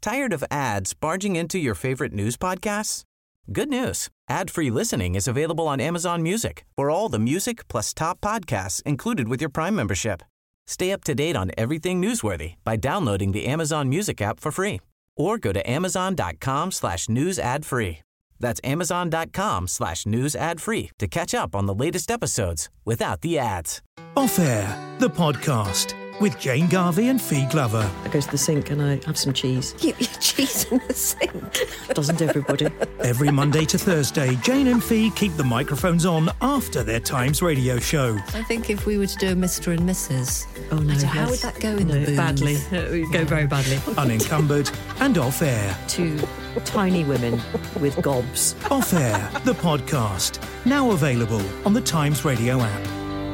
Tired of ads barging into your favorite news podcasts? Good news. Ad-free listening is available on Amazon Music for all the music plus top podcasts included with your Prime membership. Stay up to date on everything newsworthy by downloading the Amazon Music app for free or go to amazon.com/news ad free. That's amazon.com/news ad free to catch up on the latest episodes without the ads. Off Air, the podcast with Jane Garvey and Fee Glover. I go to the sink and I have some cheese. Keep your cheese in the sink. Doesn't everybody? Every Monday to Thursday, Jane and Fee keep the microphones on after their Times radio show. I think if we were to do a Mr. and Mrs. Oh no, how would that go in the booth? Badly. It would go very badly. Unencumbered and Off Air. Two tiny women with gobs. Off Air, the podcast. Now available on the Times radio app.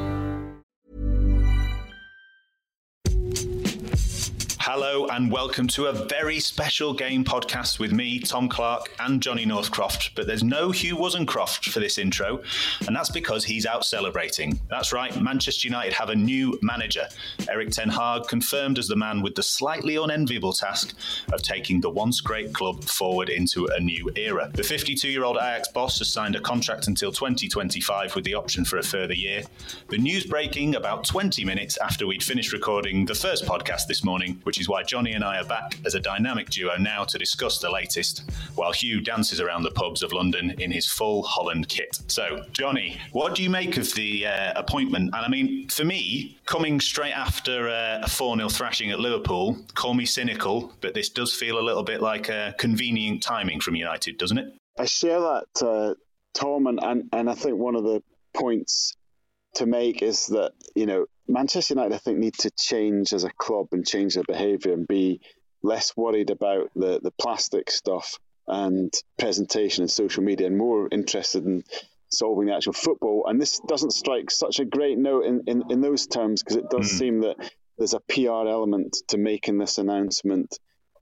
Hello and welcome to a very special game podcast with me, Tom Clark, and Johnny Northcroft. But there's no Hugh Whazencroft for this intro, and that's because he's out celebrating. That's right, Manchester United have a new manager. Erik ten Hag confirmed as the man with the slightly unenviable task of taking the once great club forward into a new era. The 52-year-old Ajax boss has signed a contract until 2025 with the option for a further year. The news breaking about 20 minutes after we'd finished recording the first podcast this morning, which is why Johnny and I are back as a dynamic duo now to discuss the latest, while Hugh dances around the pubs of London in his full Holland kit. So, Johnny, what do you make of the appointment? And I mean, for me, coming straight after a 4-0 thrashing at Liverpool, call me cynical, but this does feel a little bit like a convenient timing from United, doesn't it? I share that, Tom, and I think one of the points to make is that, you know, Manchester United, I think, need to change as a club and change their behaviour and be less worried about the plastic stuff and presentation and social media and more interested in solving the actual football. And this doesn't strike such a great note in those terms, because it does seem that there's a PR element to making this announcement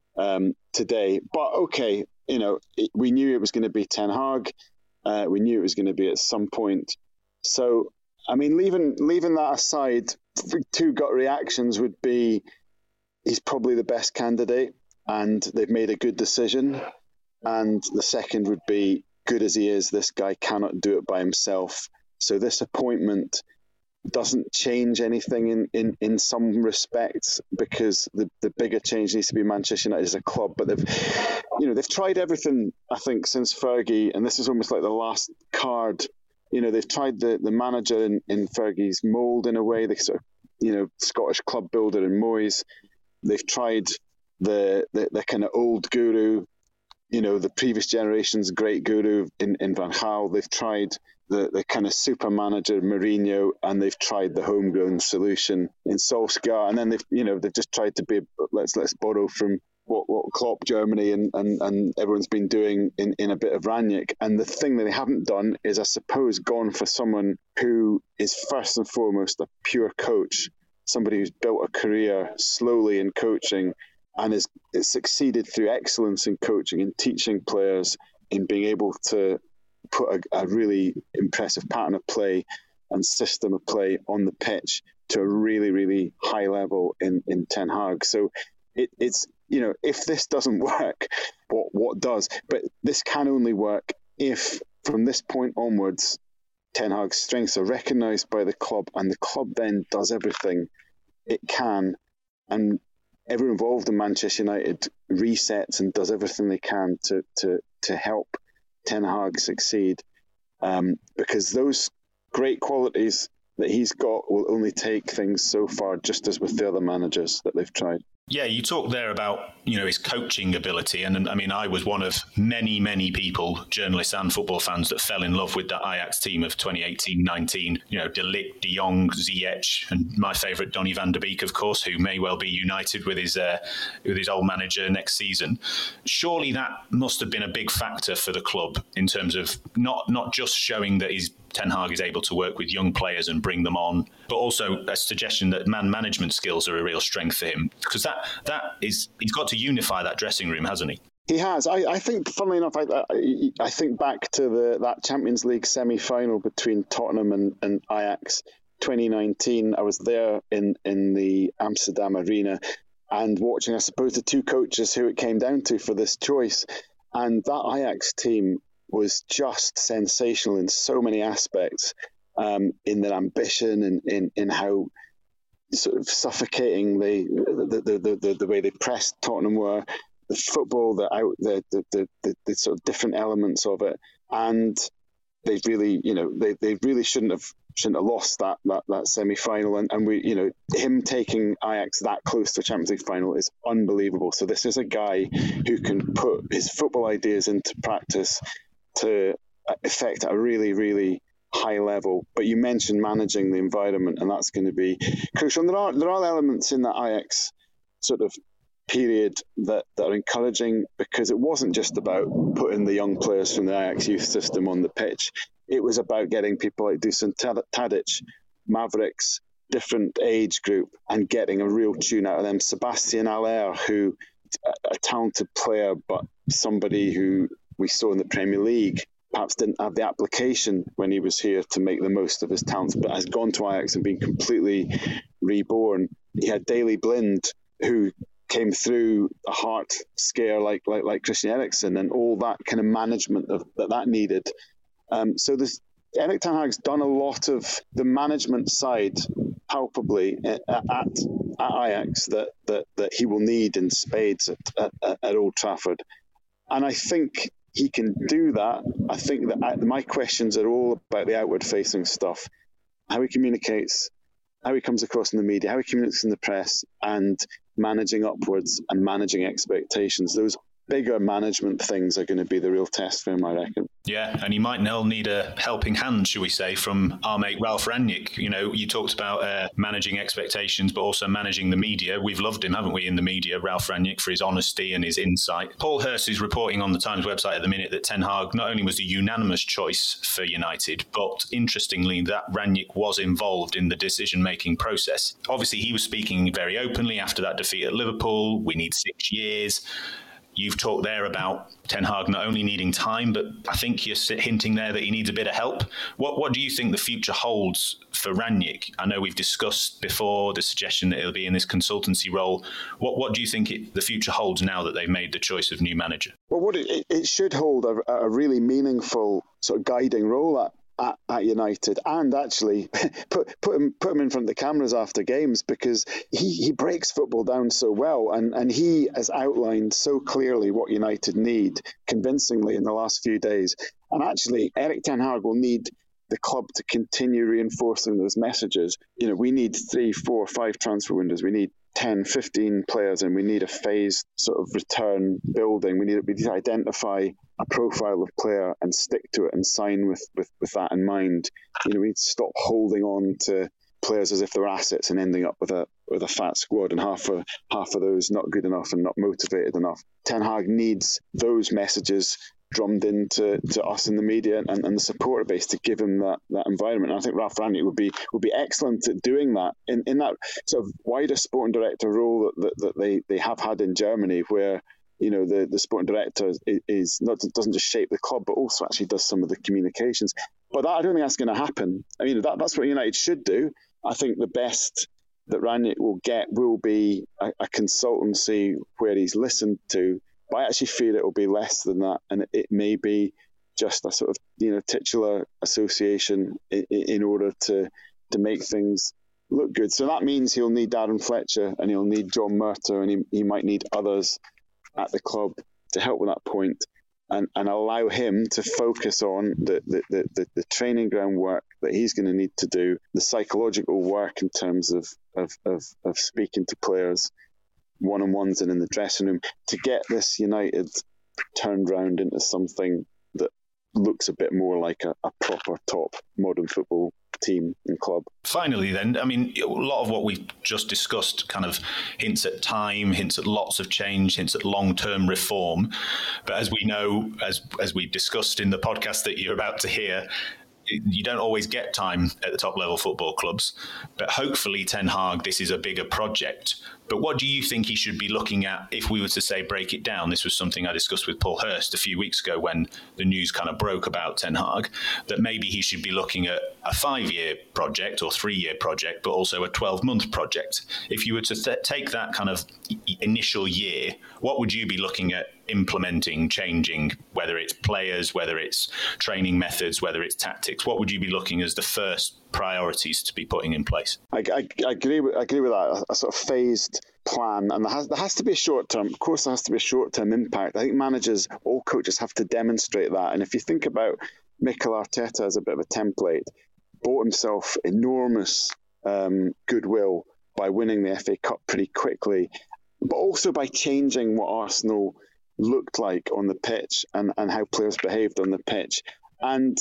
today. But okay, you know, we knew it was going to be Ten Hag. We knew it was going to be at some point. So, I mean, leaving that aside, two gut reactions would be he's probably the best candidate and they've made a good decision. And the second would be, good as he is, this guy cannot do it by himself. So this appointment doesn't change anything in some respects, because the bigger change needs to be Manchester United as a club. But they've tried everything, I think, since Fergie, and this is almost like the last card. You know, they've tried the manager in Fergie's mould in a way, the sort of, you know, Scottish club builder in Moyes. They've tried the kind of old guru, you know, the previous generation's great guru in Van Gaal. They've tried the kind of super manager Mourinho, and they've tried the homegrown solution in Solskjaer. And then they've just tried to be, let's borrow from what Klopp, Germany, and everyone's been doing in a bit of Rangnick. And the thing that they haven't done is, I suppose, gone for someone who is first and foremost a pure coach, somebody who's built a career slowly in coaching and has succeeded through excellence in coaching and teaching players, in being able to put a really impressive pattern of play and system of play on the pitch to a really, really high level in Ten Hag. So it's, you know, if this doesn't work, what does? But this can only work if, from this point onwards, Ten Hag's strengths are recognised by the club, and the club then does everything it can, and everyone involved in Manchester United resets and does everything they can to help Ten Hag succeed, because those great qualities that he's got will only take things so far, just as with the other managers that they've tried. Yeah, you talk there about, you know, his coaching ability. And I mean, I was one of many, many people, journalists and football fans, that fell in love with that Ajax team of 2018-19. You know, De Ligt, De Jong, Ziyech, and my favourite, Donny van der Beek, of course, who may well be united with his old manager next season. Surely that must have been a big factor for the club in terms of not just showing that Ten Hag is able to work with young players and bring them on, but also a suggestion that man management skills are a real strength for him, because he's got to unify that dressing room, hasn't he? He has. I think, funnily enough, I think back to that Champions League semi-final between Tottenham and Ajax 2019. I was there in the Amsterdam Arena. and watching, I suppose, the two coaches who it came down to for this choice. And that Ajax team was just sensational in so many aspects, in their ambition and in how sort of suffocating the way they pressed Tottenham were, the football, the sort of different elements of it, and they really, they really shouldn't have lost that semi-final, and we, him taking Ajax that close to the Champions League final is unbelievable. So this is a guy who can put his football ideas into practice to effect at a really, really high level. But you mentioned managing the environment, and that's going to be crucial. And there are elements in that Ajax sort of period that are encouraging, because it wasn't just about putting the young players from the Ajax youth system on the pitch. It was about getting people like Dusan Tadic, Mavericks, different age group, and getting a real tune out of them. Sebastian Aller, who a talented player, but somebody who we saw in the Premier League perhaps didn't have the application when he was here to make the most of his talents, but has gone to Ajax and been completely reborn. He had Daley Blind, who came through a heart scare like Christian Eriksen, and all that kind of management that needed. So Erik ten Hag's done a lot of the management side palpably at Ajax that he will need in spades at Old Trafford. And I think he can do that. I think that my questions are all about the outward-facing stuff, how he communicates, how he comes across in the media, how he communicates in the press, and managing upwards and managing expectations. Those bigger management things are going to be the real test for him, I reckon. Yeah, and he might now need a helping hand, shall we say, from our mate Ralf Rangnick. You talked about managing expectations, but also managing the media. We've loved him, haven't we, in the media, Ralf Rangnick, for his honesty and his insight. Paul Hurst is reporting on the Times website at the minute that Ten Hag not only was a unanimous choice for United, but interestingly, that Rangnick was involved in the decision-making process. Obviously, he was speaking very openly after that defeat at Liverpool. We need 6 years. You've talked there about Ten Hag not only needing time, but I think you're hinting there that he needs a bit of help. What do you think the future holds for Rangnick? I know we've discussed before the suggestion that he'll be in this consultancy role. What do you think the future holds now that they've made the choice of new manager? Well, what it should hold a really meaningful sort of guiding role at United, and actually put him in front of the cameras after games, because he breaks football down so well, and he has outlined so clearly what United need convincingly in the last few days. And actually, Erik ten Hag will need the club to continue reinforcing those messages. We need 3, 4, 5 transfer windows. We need 10, 15 players, and we need a phased sort of return building. We need to identify a profile of player and stick to it and sign with that in mind. We need to stop holding on to players as if they're assets and ending up with a fat squad and half of those not good enough and not motivated enough. Ten Hag needs those messages drummed into us in the media and the supporter base to give him that environment. And I think Ralf Rangnick would be excellent at doing that in that sort of wider sporting director role that they have had in Germany, where the sporting director doesn't just shape the club, but also actually does some of the communications. But I don't think that's going to happen. I mean, that's what United should do. I think the best that Rangnick will get will be a consultancy where he's listened to. But I actually feel it will be less than that, and it may be just a sort of titular association in order to make things look good. So that means he'll need Darren Fletcher, and he'll need John Murtough, and he might need others at the club to help with that point, and allow him to focus on the training ground work that he's going to need to do, the psychological work in terms of speaking to players one-on-ones and in the dressing room, to get this United turned round into something that looks a bit more like a proper top modern football team and club. Finally then, I mean, a lot of what we've just discussed kind of hints at time, hints at lots of change, hints at long-term reform. But as we know, as we discussed in the podcast that you're about to hear, you don't always get time at the top level football clubs, but hopefully Ten Hag, this is a bigger project But what do you think he should be looking at if we were to say break it down? This was something I discussed with Paul Hurst a few weeks ago when the news kind of broke about Ten Hag, that maybe he should be looking at a 5-year project or 3-year project, but also a 12-month project. If you were to take that kind of initial year, what would you be looking at implementing, changing, whether it's players, whether it's training methods, whether it's tactics? What would you be looking as the first priorities to be putting in place? I agree with that. A sort of phased plan, and there has to be a short term. Of course, there has to be a short term impact. I think managers, all coaches, have to demonstrate that. And if you think about Mikel Arteta as a bit of a template, bought himself enormous goodwill by winning the FA Cup pretty quickly, but also by changing what Arsenal looked like on the pitch and how players behaved on the pitch. And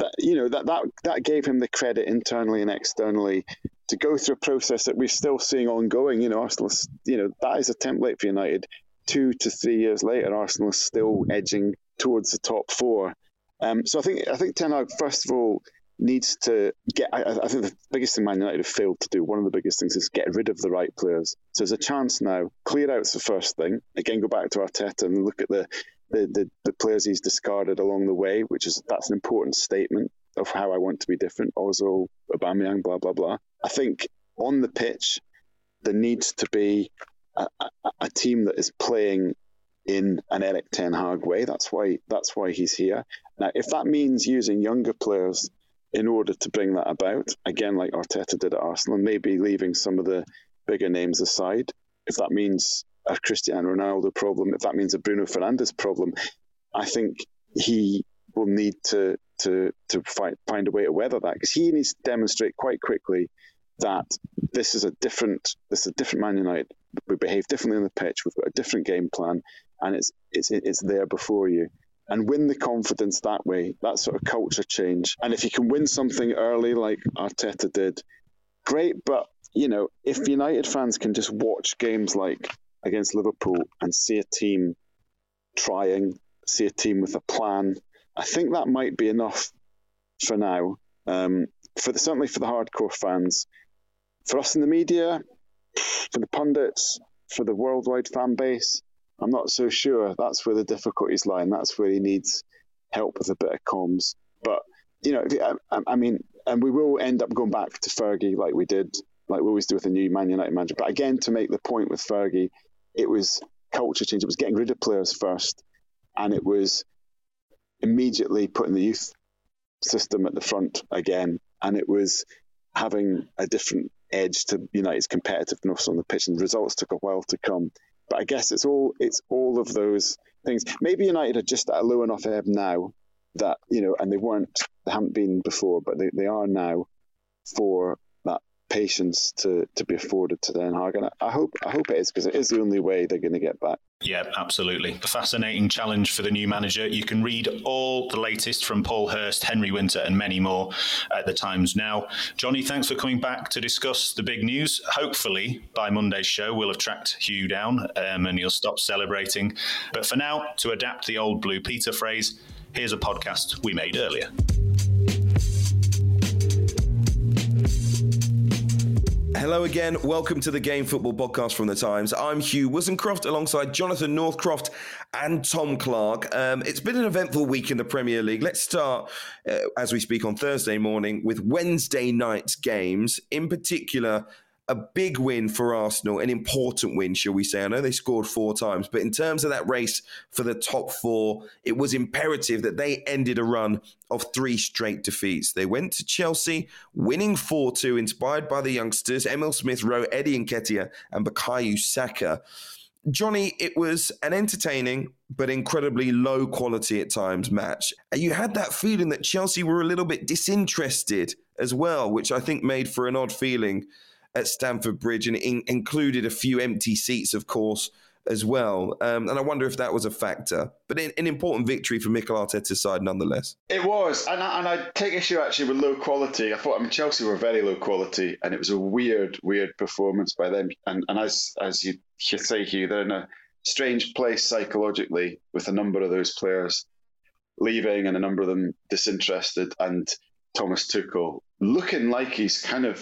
that gave him the credit internally and externally to go through a process that we're still seeing ongoing. Arsenal, that is a template for United. 2 to 3 years later, Arsenal is still edging towards the top 4. So I think Ten Hag, first of all, needs to get. I think the biggest thing Man United have failed to do, one of the biggest things, is get rid of the right players. So there's a chance now. Clear out's the first thing. Again, go back to Arteta and look at the players he's discarded along the way, that's an important statement of how I want to be different. Ozil, Aubameyang, blah blah blah. I think on the pitch there needs to be a team that is playing in an Erik Ten Hag way. That's why he's here. Now, if that means using younger players in order to bring that about, again, like Arteta did at Arsenal, and maybe leaving some of the bigger names aside, if that means a Cristiano Ronaldo problem, if that means a Bruno Fernandes problem, I think he will need to find a way to weather that, because he needs to demonstrate quite quickly that this is a different Man United. We behave differently on the pitch. We've got a different game plan, and it's there before you. And win the confidence that way, that sort of culture change. And if you can win something early like Arteta did, great. But, if United fans can just watch games like against Liverpool and see a team trying, see a team with a plan, I think that might be enough for now. Certainly for the hardcore fans. For us in the media, for the pundits, for the worldwide fan base, I'm not so sure. That's where the difficulties lie, and that's where he needs help with a bit of comms. But, and we will end up going back to Fergie like we always do with a new Man United manager. But again, to make the point with Fergie, it was culture change. It was getting rid of players first, and it was immediately putting the youth system at the front again, and it was having a different edge to United's competitiveness on the pitch, and the results took a while to come. But I guess it's all of those things. Maybe United are just at a low enough ebb now that, and they haven't been before, but they are now, for that patience to be afforded to Ten Hag. And I hope it is, because it is the only way they're going to get back. Yeah, absolutely. A fascinating challenge for the new manager. You can read all the latest from Paul Hurst, Henry Winter, and many more at the Times Now. Johnny, thanks for coming back to discuss the big news. Hopefully, by Monday's show, we'll have tracked Hugh down and he'll stop celebrating. But for now, to adapt the old Blue Peter phrase, here's a podcast we made earlier. Hello again. Welcome to the Game Football Podcast from The Times. I'm Hugh Woozencroft alongside Jonathan Northcroft and Tom Clark. It's been an eventful week in the Premier League. Let's start, as we speak on Thursday morning, with Wednesday night's games. In particular, a big win for Arsenal, an important win, shall we say. I know they scored 4 times, but in terms of that race for the top 4, it was imperative that they ended a run of 3 straight defeats. They went to Chelsea, winning 4-2, inspired by the youngsters, Emil Smith-Rowe, Eddie Nketiah, and Bukayo Saka. Johnny, it was an entertaining but incredibly low quality at times match. And you had that feeling that Chelsea were a little bit disinterested as well, which I think made for an odd feeling at Stamford Bridge, and it included a few empty seats, of course, as well. And I wonder if that was a factor. But an important victory for Mikel Arteta's side nonetheless. It was. And I take issue actually with low quality. I thought Chelsea were very low quality, and it was a weird performance by them. And as you say, Hugh, they're in a strange place psychologically with a number of those players leaving and a number of them disinterested, and Thomas Tuchel looking like he's kind of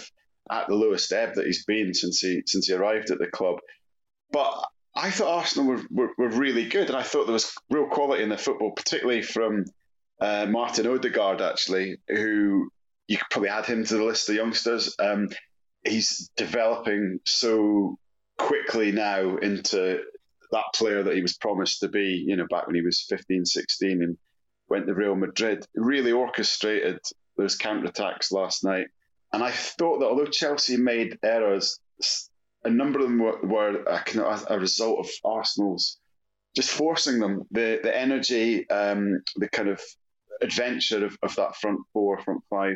at the lowest ebb that he's been since he arrived at the club. But I thought Arsenal were really good, and I thought there was real quality in the football, particularly from Martin Odegaard, actually, who you could probably add him to the list of youngsters. He's developing so quickly now into that player that he was promised to be, back when he was 15, 16 and went to Real Madrid. Really orchestrated those counter-attacks last night. And I thought that although Chelsea made errors, a number of them were a result of Arsenal's just forcing them. The energy, the kind of adventure of that front five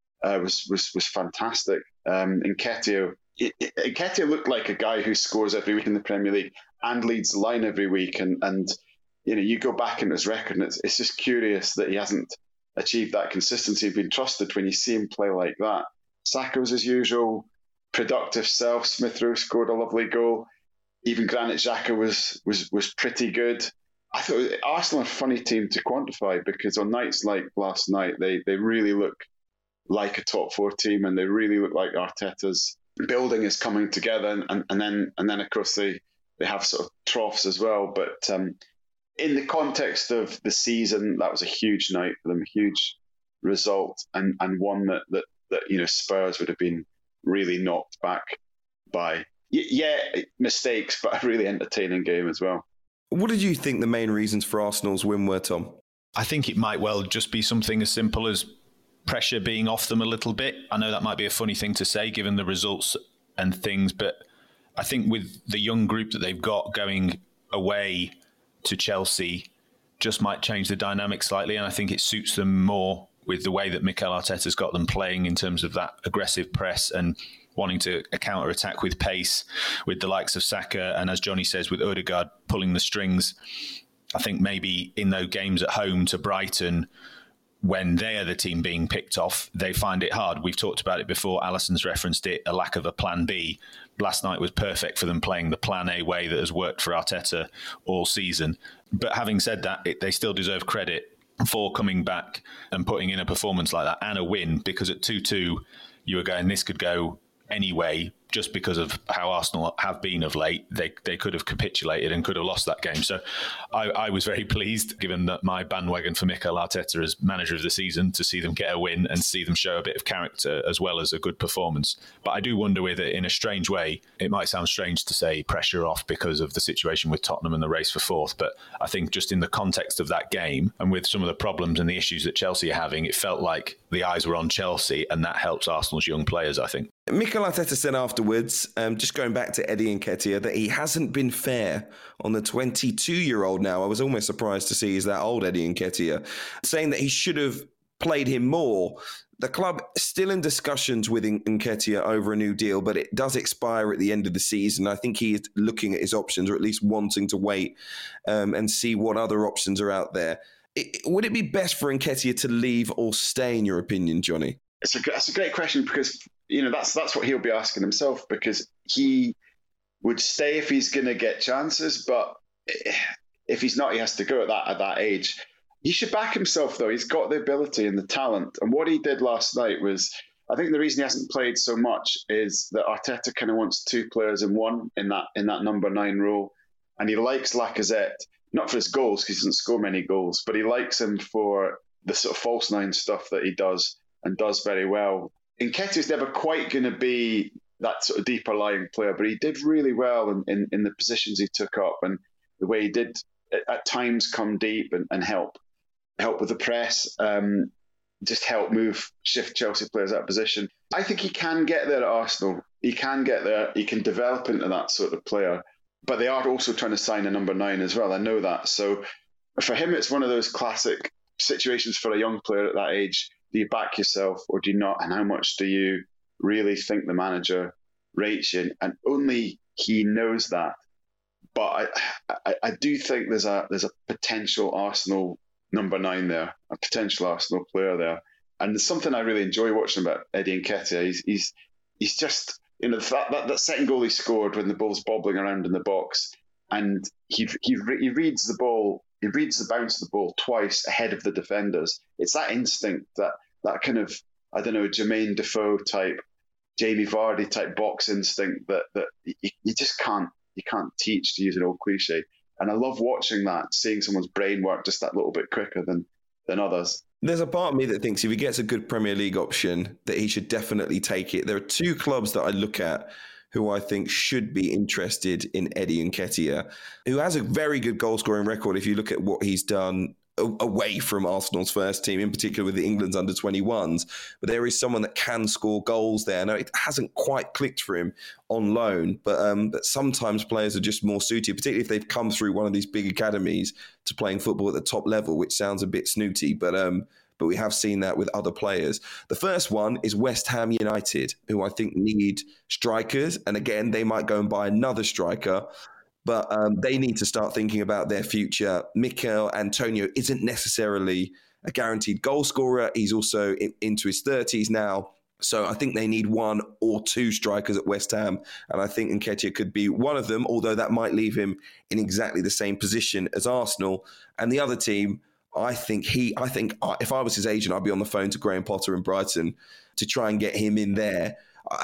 was fantastic. Nketiah looked like a guy who scores every week in the Premier League and leads the line every week. And you go back in his record, and it's just curious that he hasn't achieved that consistency, been trusted when you see him play like that. Saka was his usual productive self. Smith Rowe scored a lovely goal. Even Granit Xhaka was pretty good. I thought Arsenal are a funny team to quantify, because on nights like last night, they really look like a top four team, and they really look like Arteta's building is coming together, and then of course they have sort of troughs as well. But in the context of the season, that was a huge night for them, huge result, and one that Spurs would have been really knocked back by. Yeah, mistakes, but a really entertaining game as well. What did you think the main reasons for Arsenal's win were, Tom? I think it might well just be something as simple as pressure being off them a little bit. I know that might be a funny thing to say given the results and things, but I think with the young group that they've got going away to Chelsea just might change the dynamic slightly, and I think it suits them more with the way that Mikel Arteta's got them playing in terms of that aggressive press and wanting to counter-attack with pace, with the likes of Saka, and as Johnny says, with Odegaard pulling the strings. I think maybe in those games at home to Brighton, when they are the team being picked off, they find it hard. We've talked about it before. Alison's referenced it, a lack of a plan B. Last night was perfect for them, playing the plan A way that has worked for Arteta all season. But having said that, they still deserve credit for coming back and putting in a performance like that and a win, because at 2-2, you were going, this could go anyway, just because of how Arsenal have been of late. They could have capitulated and could have lost that game. So I was very pleased, given that my bandwagon for Mikel Arteta as manager of the season, to see them get a win and see them show a bit of character as well as a good performance. But I do wonder whether, in a strange way, it might sound strange to say pressure off because of the situation with Tottenham and the race for fourth. But I think just in the context of that game and with some of the problems and the issues that Chelsea are having, it felt like the eyes were on Chelsea, and that helps Arsenal's young players, I think. Mikel Arteta said afterwards, just going back to Eddie Nketiah, that he hasn't been fair on the 22-year-old now. I was almost surprised to see he's that old, Eddie Nketiah, saying that he should have played him more. The club still in discussions with Nketiah over a new deal, but it does expire at the end of the season. I think he is looking at his options, or at least wanting to wait and see what other options are out there. Would it be best for Nketiah to leave or stay, in your opinion, Johnny? That's a great question, because that's what he'll be asking himself, because he would stay if he's going to get chances, but if he's not, he has to go at that age. He should back himself, though. He's got the ability and the talent, and what he did last night was, I think the reason he hasn't played so much is that Arteta kind of wants two players in one in that number 9 role, and he likes Lacazette, not for his goals, because he doesn't score many goals, but he likes him for the sort of false 9 stuff that he does, and does very well. Nketiah's never quite going to be that sort of deeper lying player, but he did really well in the positions he took up, and the way he did at times come deep and help with the press, just help shift Chelsea players out of position. I think he can get there at Arsenal. He can get there. He can develop into that sort of player, but they are also trying to sign a number 9 as well. I know that. So for him, it's one of those classic situations for a young player at that age. Do you back yourself or do you not? And how much do you really think the manager rates you? And only he knows that. But I do think there's a potential Arsenal number 9 there, a potential Arsenal player there. And there's something I really enjoy watching about Eddie Nketiah. He's just, that second goal he scored when the ball's bobbling around in the box, and he reads the ball. He reads the bounce of the ball twice ahead of the defenders. It's that instinct, that kind of, I don't know, Jermaine Defoe type Jamie Vardy type box instinct that you just can't teach, to use an old cliche. And I love watching that, seeing someone's brain work just that little bit quicker than others. There's a part of me that thinks if he gets a good Premier League option, that he should definitely take it. There are two clubs that I look at who I think should be interested in Eddie Nketiah, who has a very good goal-scoring record if you look at what he's done away from Arsenal's first team, in particular with the England's under-21s. But there is someone that can score goals there. Now, it hasn't quite clicked for him on loan, but sometimes players are just more suited, particularly if they've come through one of these big academies to playing football at the top level, which sounds a bit snooty, but we have seen that with other players. The first one is West Ham United, who I think need strikers. And again, they might go and buy another striker, but they need to start thinking about their future. Mikel Antonio isn't necessarily a guaranteed goal scorer. He's also into his 30s now. So I think they need one or two strikers at West Ham. And I think Nketiah could be one of them, although that might leave him in exactly the same position as Arsenal. And the other team, I think if I was his agent, I'd be on the phone to Graham Potter in Brighton to try and get him in there.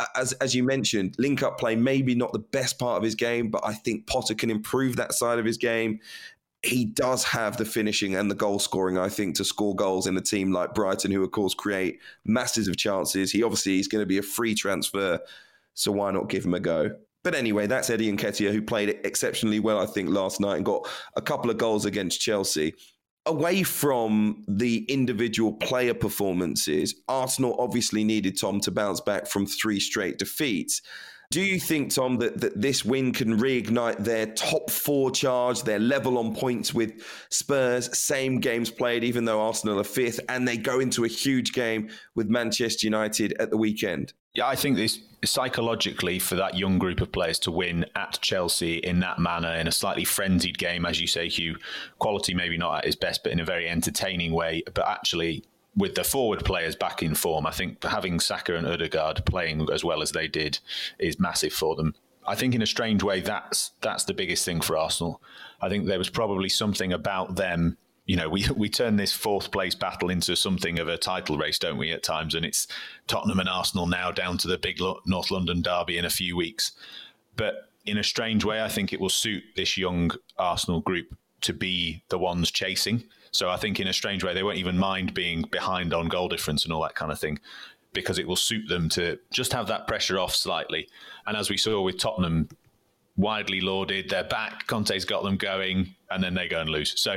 As you mentioned, link-up play, maybe not the best part of his game, but I think Potter can improve that side of his game. He does have the finishing and the goal scoring, I think, to score goals in a team like Brighton, who, of course, create masses of chances. He obviously is going to be a free transfer, so why not give him a go? But anyway, that's Eddie Nketiah, who played exceptionally well, I think, last night and got a couple of goals against Chelsea. Away from the individual player performances, Arsenal obviously needed, Tom, to bounce back from 3 straight defeats. Do you think, Tom, that this win can reignite their top 4 charge, their level on points with Spurs, same games played, even though Arsenal are 5th, and they go into a huge game with Manchester United at the weekend? Yeah, I think this psychologically for that young group of players to win at Chelsea in that manner, in a slightly frenzied game, as you say, Hugh, quality maybe not at its best, but in a very entertaining way, but actually with the forward players back in form, I think having Saka and Ødegaard playing as well as they did is massive for them. I think in a strange way, that's the biggest thing for Arsenal. I think there was probably something about them. You know, we turn this 4th place battle into something of a title race, don't we, at times? And it's Tottenham and Arsenal now down to the big North London derby in a few weeks. But in a strange way, I think it will suit this young Arsenal group to be the ones chasing. So I think in a strange way, they won't even mind being behind on goal difference and all that kind of thing, because it will suit them to just have that pressure off slightly. And as we saw with Tottenham, widely lauded, they're back, Conte's got them going, and then they go and lose. So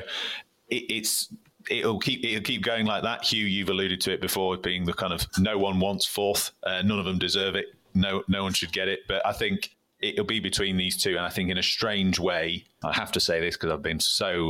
it'll keep going like that. Hugh, you've alluded to it before, being the kind of no one wants 4th, none of them deserve it, no one should get it. But I think it'll be between these two, and I think in a strange way, I have to say this because I've been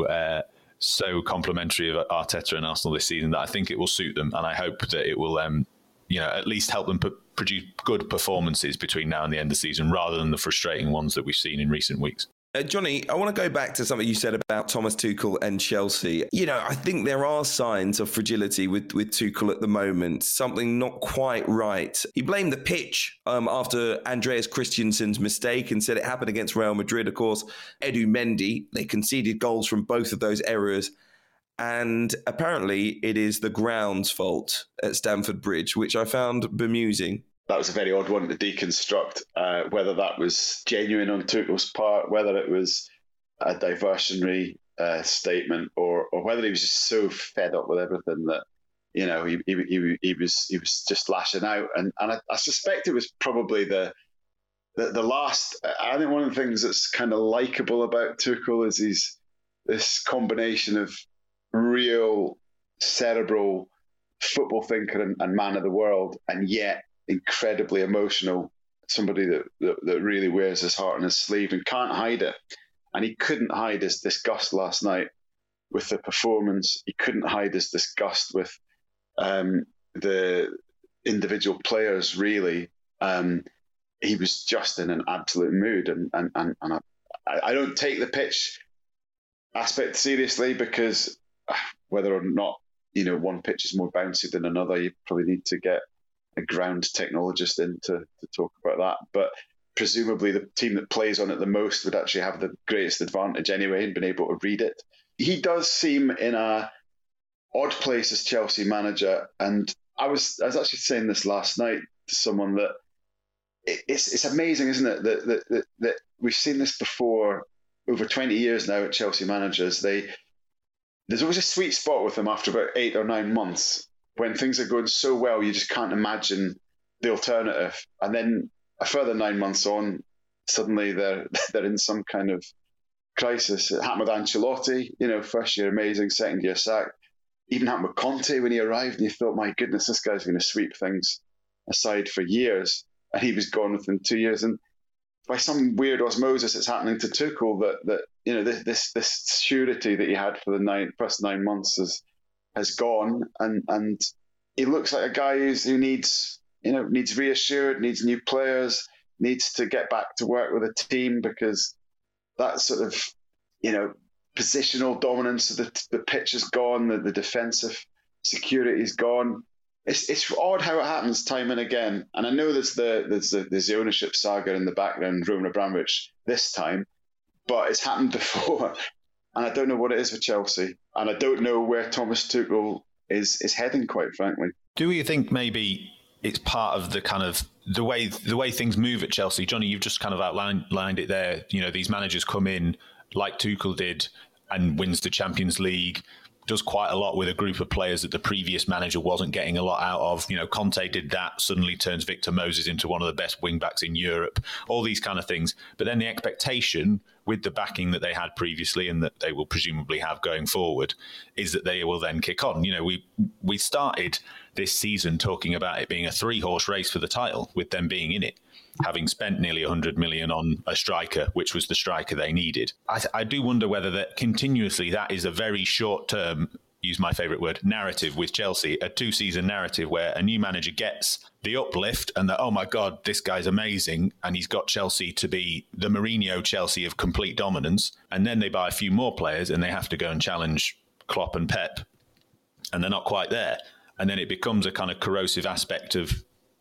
so complimentary of Arteta and Arsenal this season, that I think it will suit them, and I hope that it will at least help them produce good performances between now and the end of the season, rather than the frustrating ones that we've seen in recent weeks. Johnny, I want to go back to something you said about Thomas Tuchel and Chelsea. You know, I think there are signs of fragility with Tuchel at the moment, something not quite right. He blamed the pitch after Andreas Christensen's mistake and said it happened against Real Madrid. Of course, Edu Mendy, they conceded goals from both of those errors. And apparently it is the ground's fault at Stamford Bridge, which I found bemusing. That was a very odd one to deconstruct, whether that was genuine on Tuchel's part, whether it was a diversionary statement, or whether he was just so fed up with everything that, you know, he was just lashing out. And I suspect it was probably the last. I think one of the things that's kind of likable about Tuchel is he's this combination of real cerebral football thinker and man of the world, and yet incredibly emotional, somebody that really wears his heart on his sleeve and can't hide it. And he couldn't hide his disgust last night with the performance. He couldn't hide his disgust with the individual players, really. He was just in an absolute mood. And I don't take the pitch aspect seriously, because whether or not, you know, one pitch is more bouncy than another, you probably need to get a ground technologist in to talk about that. But presumably the team that plays on it the most would actually have the greatest advantage anyway and been able to read it. He does seem in a odd place as Chelsea manager. And I was actually saying this last night to someone, that it's amazing, isn't it, that we've seen this before over 20 years now at Chelsea managers. There's always a sweet spot with them after about 8 or 9 months when things are going so well you just can't imagine the alternative. And then a further 9 months on, suddenly they're in some kind of crisis. It happened with Ancelotti, first year amazing, second year sacked. Even happened with Conte when he arrived, and you thought, my goodness, this guy's going to sweep things aside for years. And he was gone within 2 years. And by some weird osmosis, it's happening to Tuchel that this surety that he had for the first 9 months has gone, and he looks like a guy who needs reassured, needs new players, needs to get back to work with a team, because that sort of positional dominance of the pitch is gone, the defensive security is gone. It's odd how it happens time and again, and I know there's the ownership saga in the background, Roman Abramovich this time, but it's happened before, and I don't know what it is with Chelsea, and I don't know where Thomas Tuchel is heading, quite frankly. Do you think maybe it's part of the kind of the way things move at Chelsea? Johnny, you've just kind of outlined it there. These managers come in like Tuchel did and wins the Champions League, does quite a lot with a group of players that the previous manager wasn't getting a lot out of. Conte did that, suddenly turns Victor Moses into one of the best wing-backs in Europe, all these kind of things. But then the expectation with the backing that they had previously and that they will presumably have going forward is that they will then kick on. We started this season talking about it being a 3-horse race for the title, with them being in it, having spent nearly 100 million on a striker, which was the striker they needed. I do wonder whether that continuously that is a very short-term, use my favourite word, narrative with Chelsea, a 2-season narrative where a new manager gets the uplift and that, oh my God, this guy's amazing, and he's got Chelsea to be the Mourinho Chelsea of complete dominance, and then they buy a few more players and they have to go and challenge Klopp and Pep, and they're not quite there. And then it becomes a kind of corrosive aspect of,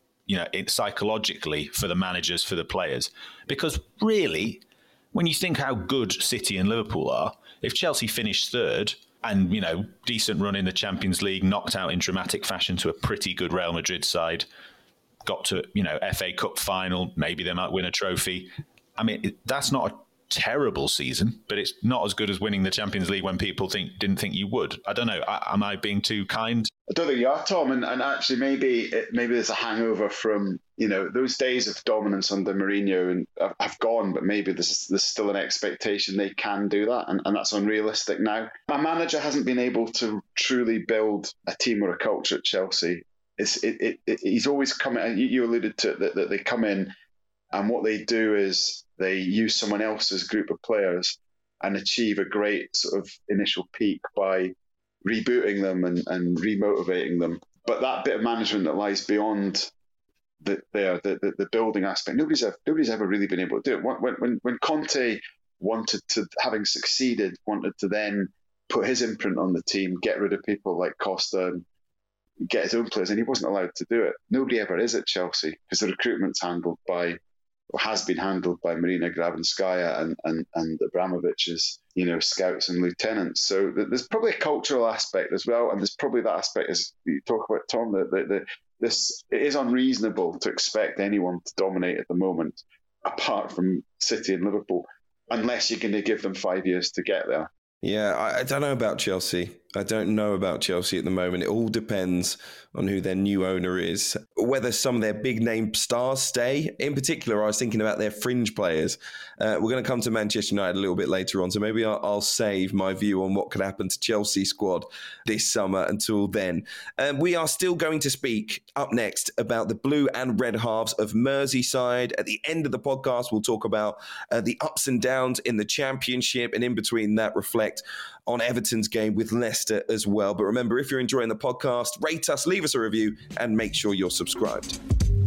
it psychologically for the managers, for the players. Because really, when you think how good City and Liverpool are, if Chelsea finished third and, decent run in the Champions League, knocked out in dramatic fashion to a pretty good Real Madrid side, got to, FA Cup final, maybe they might win a trophy. I mean, that's not a terrible season, but it's not as good as winning the Champions League when people didn't think you would. I don't know. Am I being too kind? I don't think you are, Tom. And actually, maybe there's a hangover from those days of dominance under Mourinho and have gone. But maybe there's still an expectation they can do that, and that's unrealistic now. My manager hasn't been able to truly build a team or a culture at Chelsea. He's always coming. You alluded to it, that they come in, and what they do is they use someone else's group of players and achieve a great sort of initial peak by rebooting them and remotivating them. But that bit of management that lies beyond the building aspect, nobody's ever really been able to do it. When Conte wanted to then put his imprint on the team, get rid of people like Costa and get his own players, and he wasn't allowed to do it. Nobody ever is at Chelsea because the recruitment's has been handled by Marina Gravenskaya and Abramovich's, scouts and lieutenants. So there's probably a cultural aspect as well, and there's probably that aspect, as you talk about, Tom, that it is unreasonable to expect anyone to dominate at the moment, apart from City and Liverpool, unless you're going to give them 5 years to get there. Yeah, I don't know about Chelsea. I don't know about Chelsea at the moment. It all depends on who their new owner is, whether some of their big name stars stay. In particular, I was thinking about their fringe players. We're going to come to Manchester United a little bit later on, so maybe I'll save my view on what could happen to Chelsea squad this summer until then. We are still going to speak up next about the blue and red halves of Merseyside. At the end of the podcast, we'll talk about the ups and downs in the Championship, and in between that, reflect on Everton's game with Leicester as well. But remember, if you're enjoying the podcast, rate us, leave us a review, and make sure you're subscribed.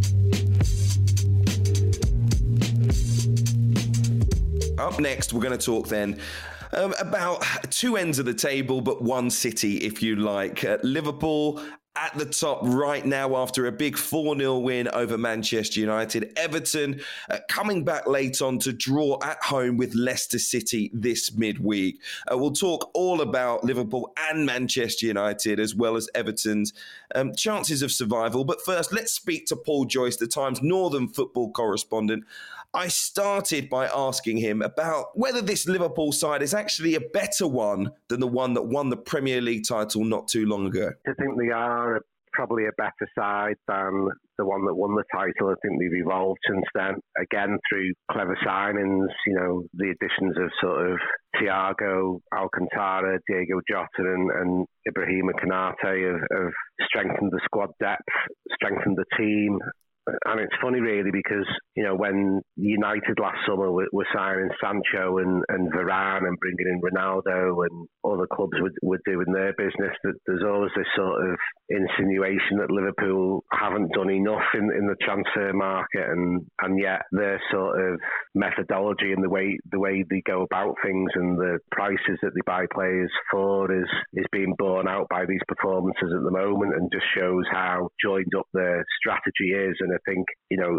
Up next, we're going to talk then about two ends of the table, but one city, if you like. Liverpool at the top right now after a big 4-0 win over Manchester United. Everton coming back late on to draw at home with Leicester City this midweek. We'll talk all about Liverpool and Manchester United as well as Everton's chances of survival. But first, let's speak to Paul Joyce, the Times Northern football correspondent. I started by asking him about whether this Liverpool side is actually a better one than the one that won the Premier League title not too long ago. I think they are probably a better side than the one that won the title. I think they've evolved since then, again, through clever signings, the additions of sort of Thiago Alcantara, Diego Jota and Ibrahima Konate have strengthened the squad depth, strengthened the team. And it's funny, really, because, when United last summer were signing Sancho and Varane and bringing in Ronaldo and other clubs were doing their business, that there's always this sort of insinuation that Liverpool haven't done enough in the transfer market, and yet their sort of methodology and the way they go about things and the prices that they buy players for is being borne out by these performances at the moment, and just shows how joined up their strategy is. And I think,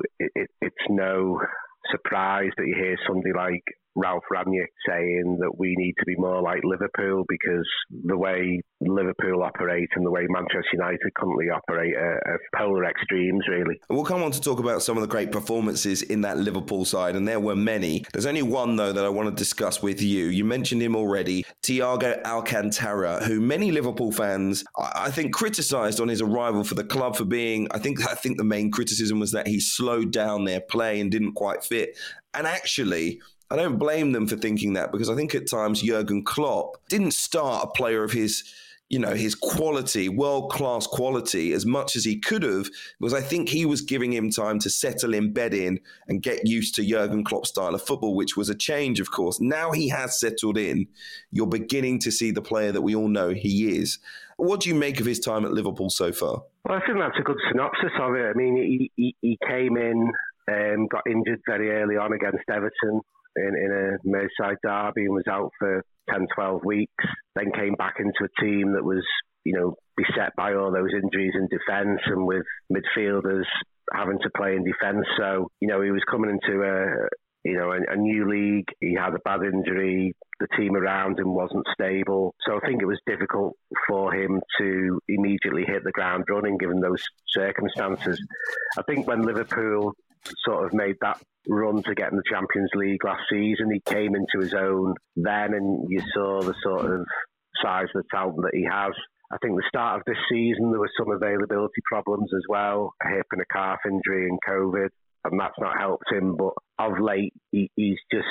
it's no surprise that you hear somebody like Ralph Rangnick saying that we need to be more like Liverpool, because the way Liverpool operate and the way Manchester United currently operate are polar extremes, really. We'll come on to talk about some of the great performances in that Liverpool side, and there were many. There's only one, though, that I want to discuss with you. You mentioned him already, Thiago Alcantara, who many Liverpool fans, I think, criticised on his arrival for the club for being, I think the main criticism was that he slowed down their play and didn't quite fit. And actually, I don't blame them for thinking that, because I think at times Jurgen Klopp didn't start a player of his quality, world-class quality, as much as he could have, because I think he was giving him time to settle in, bed in, and get used to Jurgen Klopp's style of football, which was a change, of course. Now he has settled in. You're beginning to see the player that we all know he is. What do you make of his time at Liverpool so far? Well, I think that's a good synopsis of it. I mean, he came in, got injured very early on against Everton in a Merseyside derby and was out for 10, 12 weeks, then came back into a team that was, beset by all those injuries in defence and with midfielders having to play in defence. So, he was coming into a new league. He had a bad injury. The team around him wasn't stable. So I think it was difficult for him to immediately hit the ground running given those circumstances. I think when Liverpool sort of made that run to get in the Champions League last season, he came into his own then, and you saw the sort of size of the talent that he has. I think the start of this season, there were some availability problems as well, a hip and a calf injury and COVID, and that's not helped him. But of late, he's just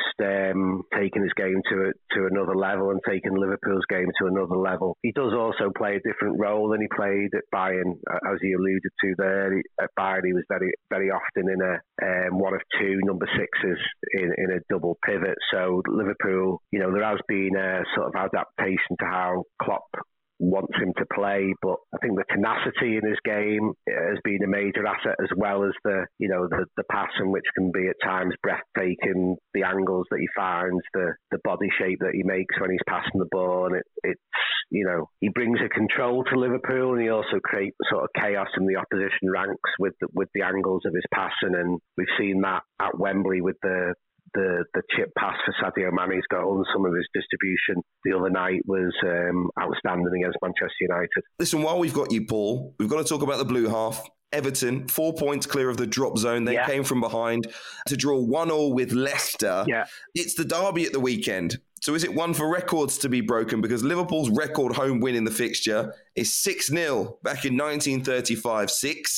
taken his game to another level and taken Liverpool's game to another level. He does also play a different role than he played at Bayern, as he alluded to there. At Bayern, he was very, very often in a one of two number sixes in a double pivot. So Liverpool, there has been a sort of adaptation to how Klopp wants him to play, but I think the tenacity in his game has been a major asset, as well as the passing, which can be at times breathtaking, the angles that he finds, the body shape that he makes when he's passing the ball, and it's he brings a control to Liverpool, and he also creates sort of chaos in the opposition ranks with the angles of his passing, and we've seen that at Wembley with the chip pass for Sadio Mane's goal, and some of his distribution the other night was outstanding against Manchester United. Listen, while we've got you, Paul, we've got to talk about the blue half. Everton, 4 points clear of the drop zone. They came from behind to draw 1-1 with Leicester. Yeah. It's the derby at the weekend. So is it one for records to be broken? Because Liverpool's record home win in the fixture is 6-0 back in 1935.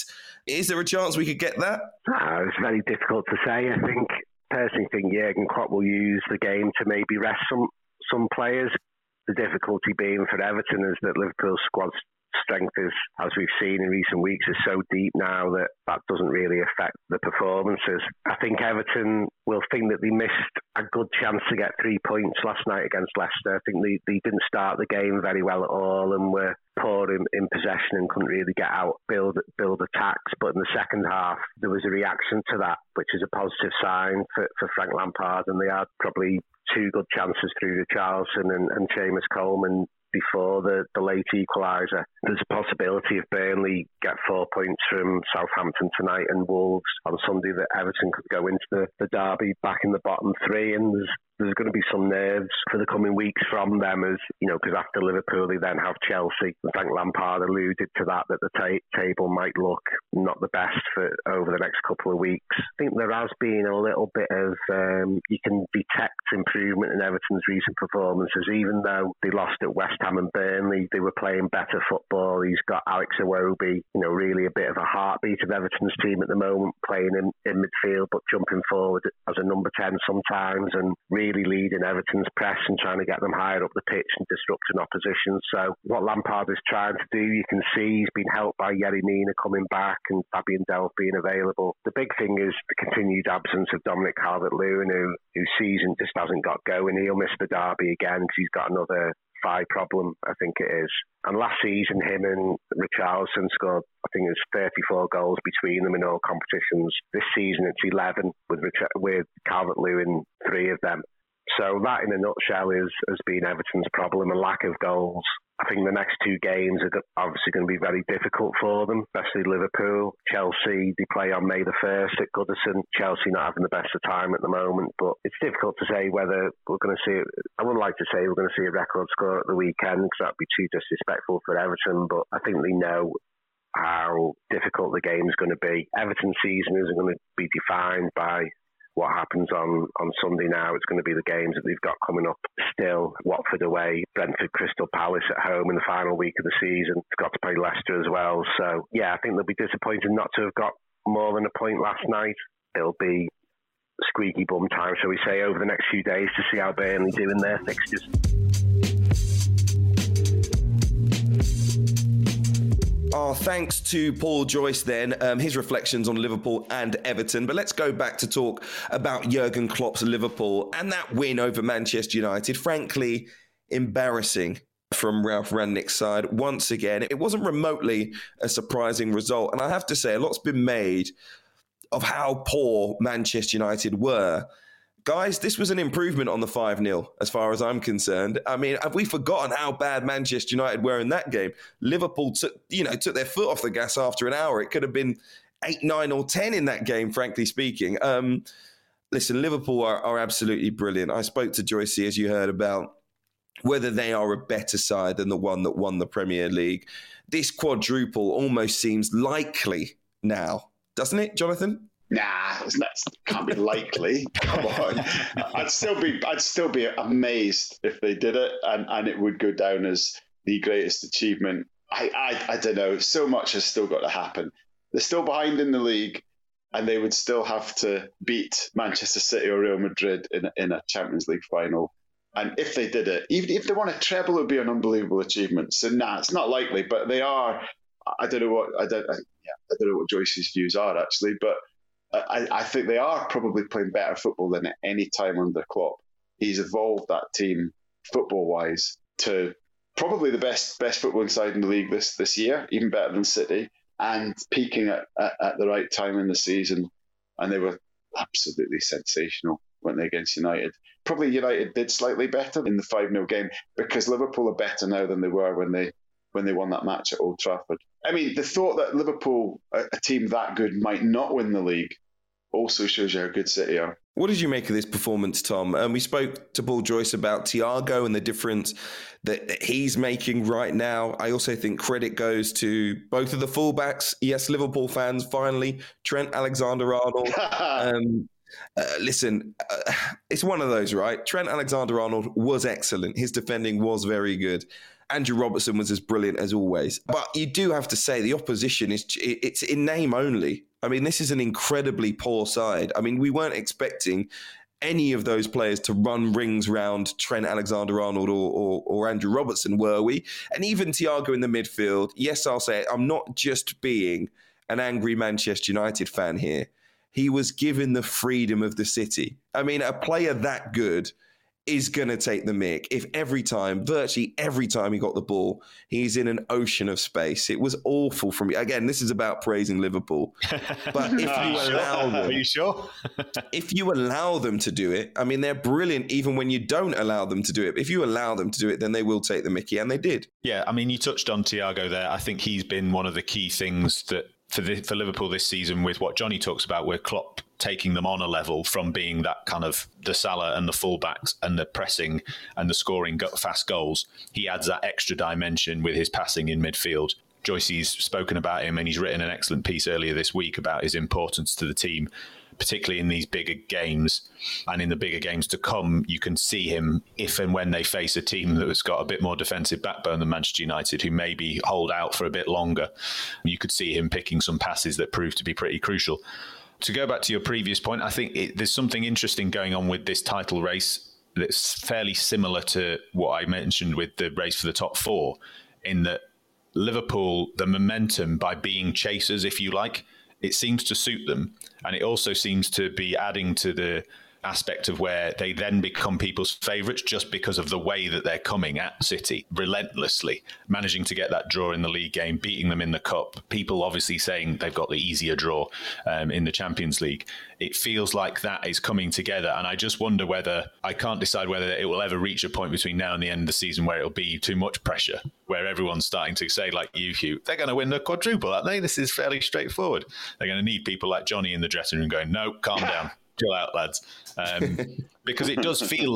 Is there a chance we could get that? It's very difficult to say. I personally think Jurgen Klopp will use the game to maybe rest some players. The difficulty being for Everton is that Liverpool's squad's strength is, as we've seen in recent weeks, is so deep now that doesn't really affect the performances. I think Everton will think that they missed a good chance to get 3 points last night against Leicester. I think they didn't start the game very well at all and were poor in possession and couldn't really get out, build attacks. But in the second half, there was a reaction to that, which is a positive sign for Frank Lampard, and they had probably two good chances through Richarlison and Seamus Coleman before the late equaliser. There's a possibility if Burnley get 4 points from Southampton tonight and Wolves on Sunday that Everton could go into the derby back in the bottom three, and there's going to be some nerves for the coming weeks from them, as you know, because after Liverpool they then have Chelsea. Frank Lampard alluded to that the table might look not the best for over the next couple of weeks. I think there has been a little bit of you can detect improvement in Everton's recent performances. Even though they lost at West Ham and Burnley, they were playing better football. He's got Alex Iwobi, you know, really a bit of a heartbeat of Everton's team at the moment, playing in midfield but jumping forward as a number 10 sometimes, and really leading Everton's press and trying to get them higher up the pitch and disrupting opposition. So what Lampard is trying to do, you can see he's been helped by Yerry Mina coming back and Fabian Delph being available. The big thing is the continued absence of Dominic Calvert-Lewin, whose season just hasn't got going. He'll miss the derby again because he's got another thigh problem, I think it is. And last season, him and Richarlison scored, I think it's 34 goals between them in all competitions. This season, it's 11 with Calvert-Lewin, 3 of them. So that, in a nutshell, has been Everton's problem, a lack of goals. I think the next 2 games are obviously going to be very difficult for them, especially Liverpool. Chelsea, they play on May the 1st at Goodison. Chelsea not having the best of time at the moment, but it's difficult to say whether we're going to see, I wouldn't like to say we're going to see a record score at the weekend because that would be too disrespectful for Everton, but I think they know how difficult the game's going to be. Everton's season isn't going to be defined by what happens on Sunday now. It's going to be the games that they've got coming up still. Watford away, Brentford, Crystal Palace at home in the final week of the season. They've got to play Leicester as well. So, yeah, I think they'll be disappointed not to have got more than a point last night. It'll be squeaky bum time, shall we say, over the next few days to see how Burnley do in their fixtures. Our thanks to Paul Joyce then, his reflections on Liverpool and Everton. But let's go back to talk about Jurgen Klopp's Liverpool and that win over Manchester United. Frankly, embarrassing from Ralph Rangnick's side. Once again, it wasn't remotely a surprising result. And I have to say, a lot's been made of how poor Manchester United were. Guys, this was an improvement on the 5-0 as far as I'm concerned. I mean, have we forgotten how bad Manchester United were in that game? Liverpool took their foot off the gas after an hour. It could have been 8, 9 or 10 in that game, frankly speaking. Listen, Liverpool are absolutely brilliant. I spoke to Joyce, as you heard, about whether they are a better side than the one that won the Premier League. This quadruple almost seems likely now, doesn't it, Jonathan? Nah, that can't be likely. Come on, I'd still be amazed if they did it, and it would go down as the greatest achievement. I don't know. So much has still got to happen. They're still behind in the league, and they would still have to beat Manchester City or Real Madrid in a Champions League final. And if they did it, even if they won a treble, it would be an unbelievable achievement. So it's not likely. But they are. I don't know what Joyce's views are actually, but I think they are probably playing better football than at any time under Klopp. He's evolved that team football-wise to probably the best footballing side in the league this year, even better than City, and peaking at the right time in the season. And they were absolutely sensational, weren't they, against United? Probably United did slightly better in the 5-0 game because Liverpool are better now than they were when they won that match at Old Trafford. I mean, the thought that Liverpool, a team that good, might not win the league also shows you how good City are. What did you make of this performance, Tom? We spoke to Paul Joyce about Thiago and the difference that he's making right now. I also think credit goes to both of the fullbacks. Yes, Liverpool fans, finally, Trent Alexander-Arnold. Listen, it's one of those, right? Trent Alexander-Arnold was excellent. His defending was very good. Andrew Robertson was as brilliant as always. But you do have to say the opposition it's in name only. I mean, this is an incredibly poor side. I mean, we weren't expecting any of those players to run rings round Trent Alexander-Arnold or Andrew Robertson, were we? And even Thiago in the midfield. Yes, I'll say it. I'm not just being an angry Manchester United fan here. He was given the freedom of the city. I mean, a player that good is going to take the mick if virtually every time he got the ball, he's in an ocean of space. It was awful from me. Again, this is about praising Liverpool. But if you allow them... Are you sure? If you allow them to do it, I mean, they're brilliant even when you don't allow them to do it. If you allow them to do it, then they will take the mickey, and they did. Yeah, I mean, you touched on Thiago there. I think he's been one of the key things that for Liverpool this season, with what Johnny talks about, where Klopp taking them on a level from being that kind of the Salah and the fullbacks and the pressing and the scoring fast goals. He adds that extra dimension with his passing in midfield. Joyce's spoken about him, and he's written an excellent piece earlier this week about his importance to the team, particularly in these bigger games. And in the bigger games to come, you can see him if and when they face a team that's got a bit more defensive backbone than Manchester United, who maybe hold out for a bit longer. You could see him picking some passes that prove to be pretty crucial. To go back to your previous point, I think there's something interesting going on with this title race that's fairly similar to what I mentioned with the race for the top four, in that Liverpool, the momentum by being chasers, if you like, it seems to suit them. And it also seems to be adding to the aspect of where they then become people's favourites just because of the way that they're coming at City relentlessly, managing to get that draw in the league game, beating them in the cup. People obviously saying they've got the easier draw in the Champions League. It feels like that is coming together. And I just wonder I can't decide whether it will ever reach a point between now and the end of the season where it'll be too much pressure, where everyone's starting to say, like you, Hugh, they're going to win the quadruple, aren't they? This is fairly straightforward. They're going to need people like Johnny in the dressing room going, no, calm down. Chill out, lads. Because it does feel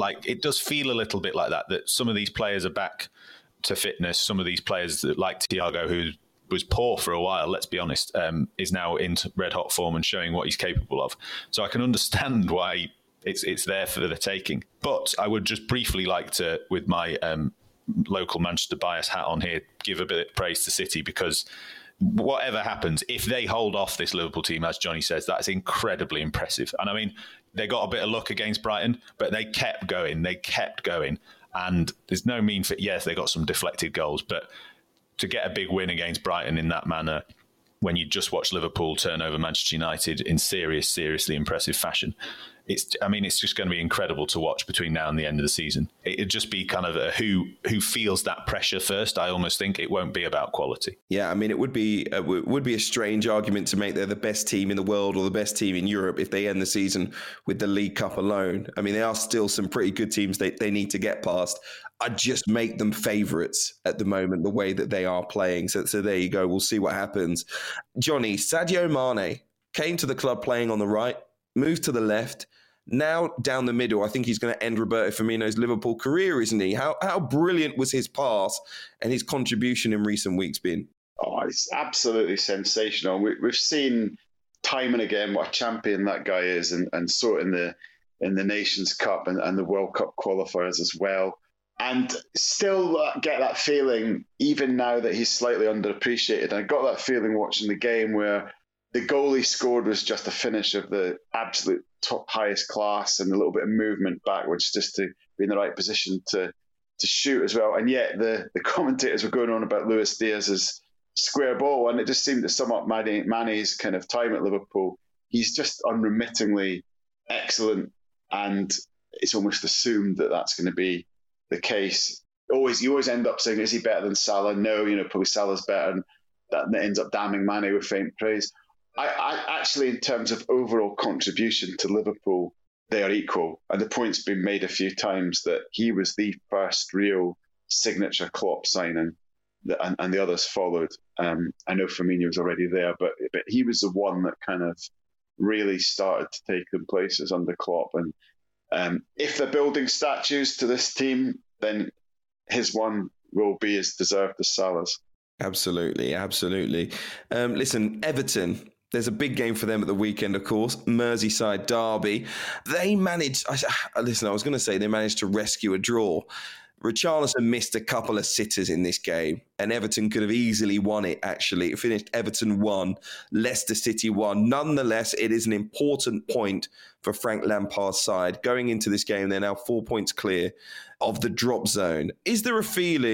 a little bit like that some of these players are back to fitness. Some of these players that, like Thiago, who was poor for a while, let's be honest, is now in red hot form and showing what he's capable of. So I can understand why it's there for the taking. But I would just briefly like to, with my local Manchester bias hat on here, give a bit of praise to City, because whatever happens, if they hold off this Liverpool team, as Johnny says, that's incredibly impressive. And I mean, they got a bit of luck against Brighton, but they kept going. And there's no mean for, yes, they got some deflected goals, but to get a big win against Brighton in that manner, when you just watch Liverpool turn over Manchester United in seriously impressive fashion, it's just going to be incredible to watch between now and the end of the season. It'd just be kind of who feels that pressure first. I almost think it won't be about quality. Yeah, I mean, it would be a strange argument to make they're the best team in the world or the best team in Europe if they end the season with the League Cup alone. I mean, there are still some pretty good teams they need to get past. I'd just make them favourites at the moment, the way that they are playing. So there you go. We'll see what happens. Johnny, Sadio Mane came to the club playing on the right, moved to the left. Now down the middle, I think he's going to end Roberto Firmino's Liverpool career, isn't he? How brilliant was his pass and his contribution in recent weeks been? Oh, it's absolutely sensational. We've seen time and again what a champion that guy is, and saw it in the Nations Cup and the World Cup qualifiers as well. And still get that feeling, even now that he's slightly underappreciated. I got that feeling watching the game where the goal he scored was just a finish of the absolute top highest class and a little bit of movement backwards just to be in the right position to shoot as well. And yet the commentators were going on about Luis Diaz's square ball, and it just seemed to sum up Mane's kind of time at Liverpool. He's just unremittingly excellent, and it's almost assumed that that's going to be the case. You always end up saying, is he better than Salah? No, probably Salah's better, and that ends up damning Mane with faint praise. I actually, in terms of overall contribution to Liverpool, they are equal. And the point's been made a few times that he was the first real signature Klopp signing, and the others followed. I know Firmino was already there, but he was the one that kind of really started to take them places under Klopp. And if they're building statues to this team, then his one will be as deserved as Salah's. Absolutely. Listen, Everton, there's a big game for them at the weekend, of course. Merseyside derby. They managed to rescue a draw. Richarlison missed a couple of sitters in this game, and Everton could have easily won it, actually. It finished Everton 1, Leicester City 1. Nonetheless, it is an important point for Frank Lampard's side. Going into this game, they're now 4 points clear of the drop zone. Is there a feeling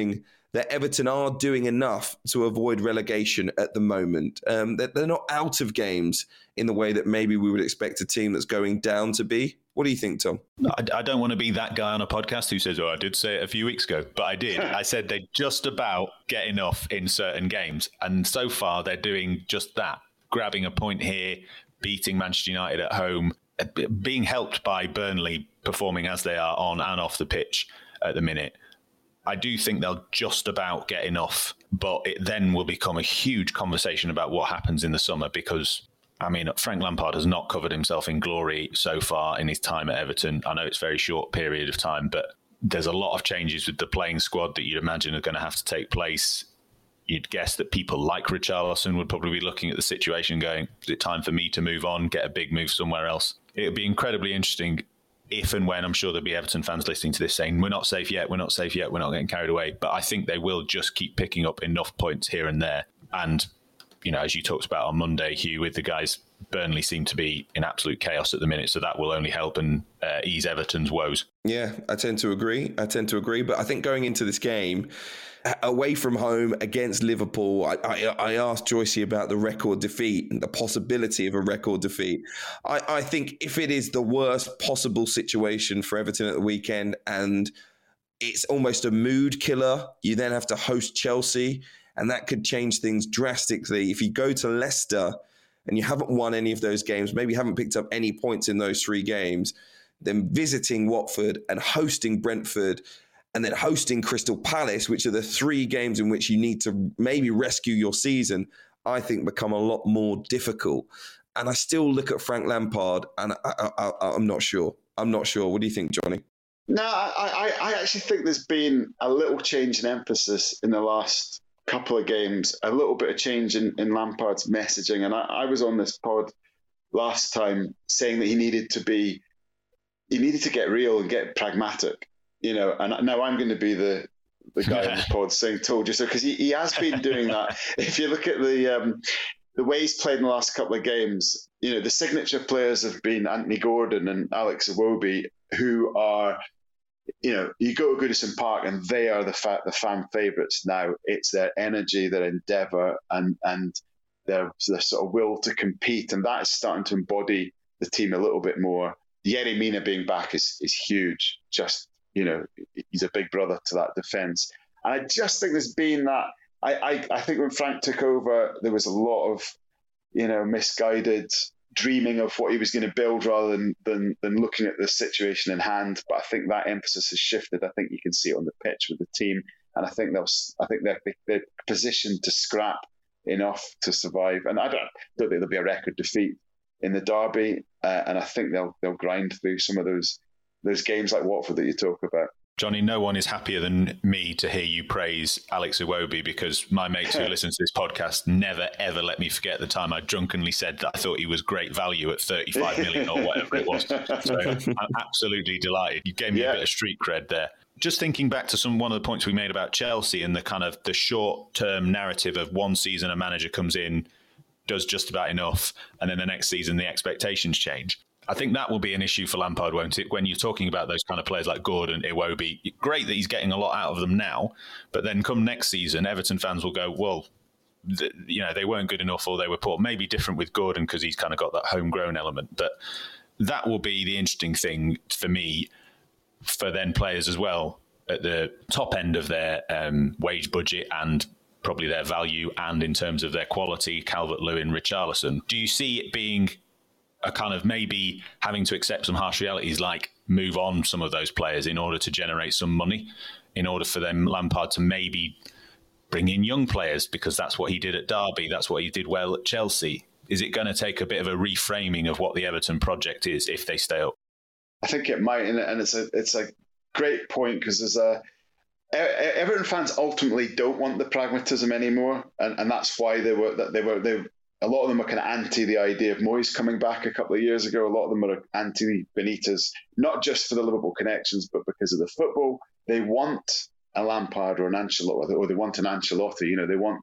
that Everton are doing enough to avoid relegation at the moment. They're not out of games in the way that maybe we would expect a team that's going down to be. What do you think, Tom? I don't want to be that guy on a podcast who says, I did say it a few weeks ago, but I did. I said they just about get enough in certain games. And so far, they're doing just that, grabbing a point here, beating Manchester United at home, being helped by Burnley performing as they are on and off the pitch at the minute. I do think they'll just about get enough, but it then will become a huge conversation about what happens in the summer because, Frank Lampard has not covered himself in glory so far in his time at Everton. I know it's a very short period of time, but there's a lot of changes with the playing squad that you'd imagine are going to have to take place. You'd guess that people like Richarlison would probably be looking at the situation going, is it time for me to move on, get a big move somewhere else? It would be incredibly interesting if and when, I'm sure there'll be Everton fans listening to this saying, we're not safe yet, we're not getting carried away. But I think they will just keep picking up enough points here and there. And, as you talked about on Monday, Hugh, with the guys, Burnley seem to be in absolute chaos at the minute. So that will only help and ease Everton's woes. Yeah, I tend to agree. But I think going into this game, away from home against Liverpool, I asked Joycey about the record defeat and the possibility of a record defeat. I think if it is the worst possible situation for Everton at the weekend and it's almost a mood killer, you then have to host Chelsea and that could change things drastically. If you go to Leicester and you haven't won any of those games, maybe you haven't picked up any points in those 3 games, then visiting Watford and hosting Brentford and then hosting Crystal Palace, which are the 3 games in which you need to maybe rescue your season, I think become a lot more difficult. And I still look at Frank Lampard and I'm not sure. What do you think, Johnny? No, I actually think there's been a little change in emphasis in the last couple of games, a little bit of change in Lampard's messaging. And I was on this pod last time saying that he needed to get real and get pragmatic. And now I'm going to be the guy on the pod saying "told you so" because he has been doing that. If you look at the way he's played in the last couple of games, the signature players have been Anthony Gordon and Alex Iwobi, who are, you go to Goodison Park and they are the fan favourites now. It's their energy, their endeavour, and their sort of will to compete, and that is starting to embody the team a little bit more. Yerry Mina being back is huge. Just he's a big brother to that defence. And I just think there's been that. I think when Frank took over, there was a lot of, misguided dreaming of what he was going to build rather than looking at the situation in hand. But I think that emphasis has shifted. I think you can see it on the pitch with the team. And I think they're positioned to scrap enough to survive. And I don't think there'll be a record defeat in the derby. And I think they'll grind through some of those games like Watford that you talk about. Johnny, no one is happier than me to hear you praise Alex Iwobi because my mates who listen to this podcast never, ever let me forget the time I drunkenly said that I thought he was great value at 35 million or whatever it was. So I'm absolutely delighted. You gave me a bit of street cred there. Just thinking back to one of the points we made about Chelsea and the kind of the short-term narrative of one season a manager comes in, does just about enough, and then the next season the expectations change. I think that will be an issue for Lampard, won't it? When you're talking about those kind of players like Gordon, Iwobi, great that he's getting a lot out of them now, but then come next season, Everton fans will go, well, they weren't good enough or they were poor. Maybe different with Gordon because he's kind of got that homegrown element. But that will be the interesting thing for me, for then players as well at the top end of their wage budget and probably their value and in terms of their quality, Calvert-Lewin, Richarlison. Do you see it being a kind of maybe having to accept some harsh realities, like move on some of those players in order to generate some money, in order for them, Lampard, to maybe bring in young players, because that's what he did at Derby, that's what he did well at Chelsea? Is it going to take a bit of a reframing of what the Everton project is if they stay up? I think it might, and it's a great point because Everton fans ultimately don't want the pragmatism anymore, and that's why they were. A lot of them are kind of anti the idea of Moyes coming back a couple of years ago. A lot of them are anti Benitez, not just for the Liverpool connections, but because of the football. They want a Lampard or an Ancelotti, or they want an Ancelotti. They want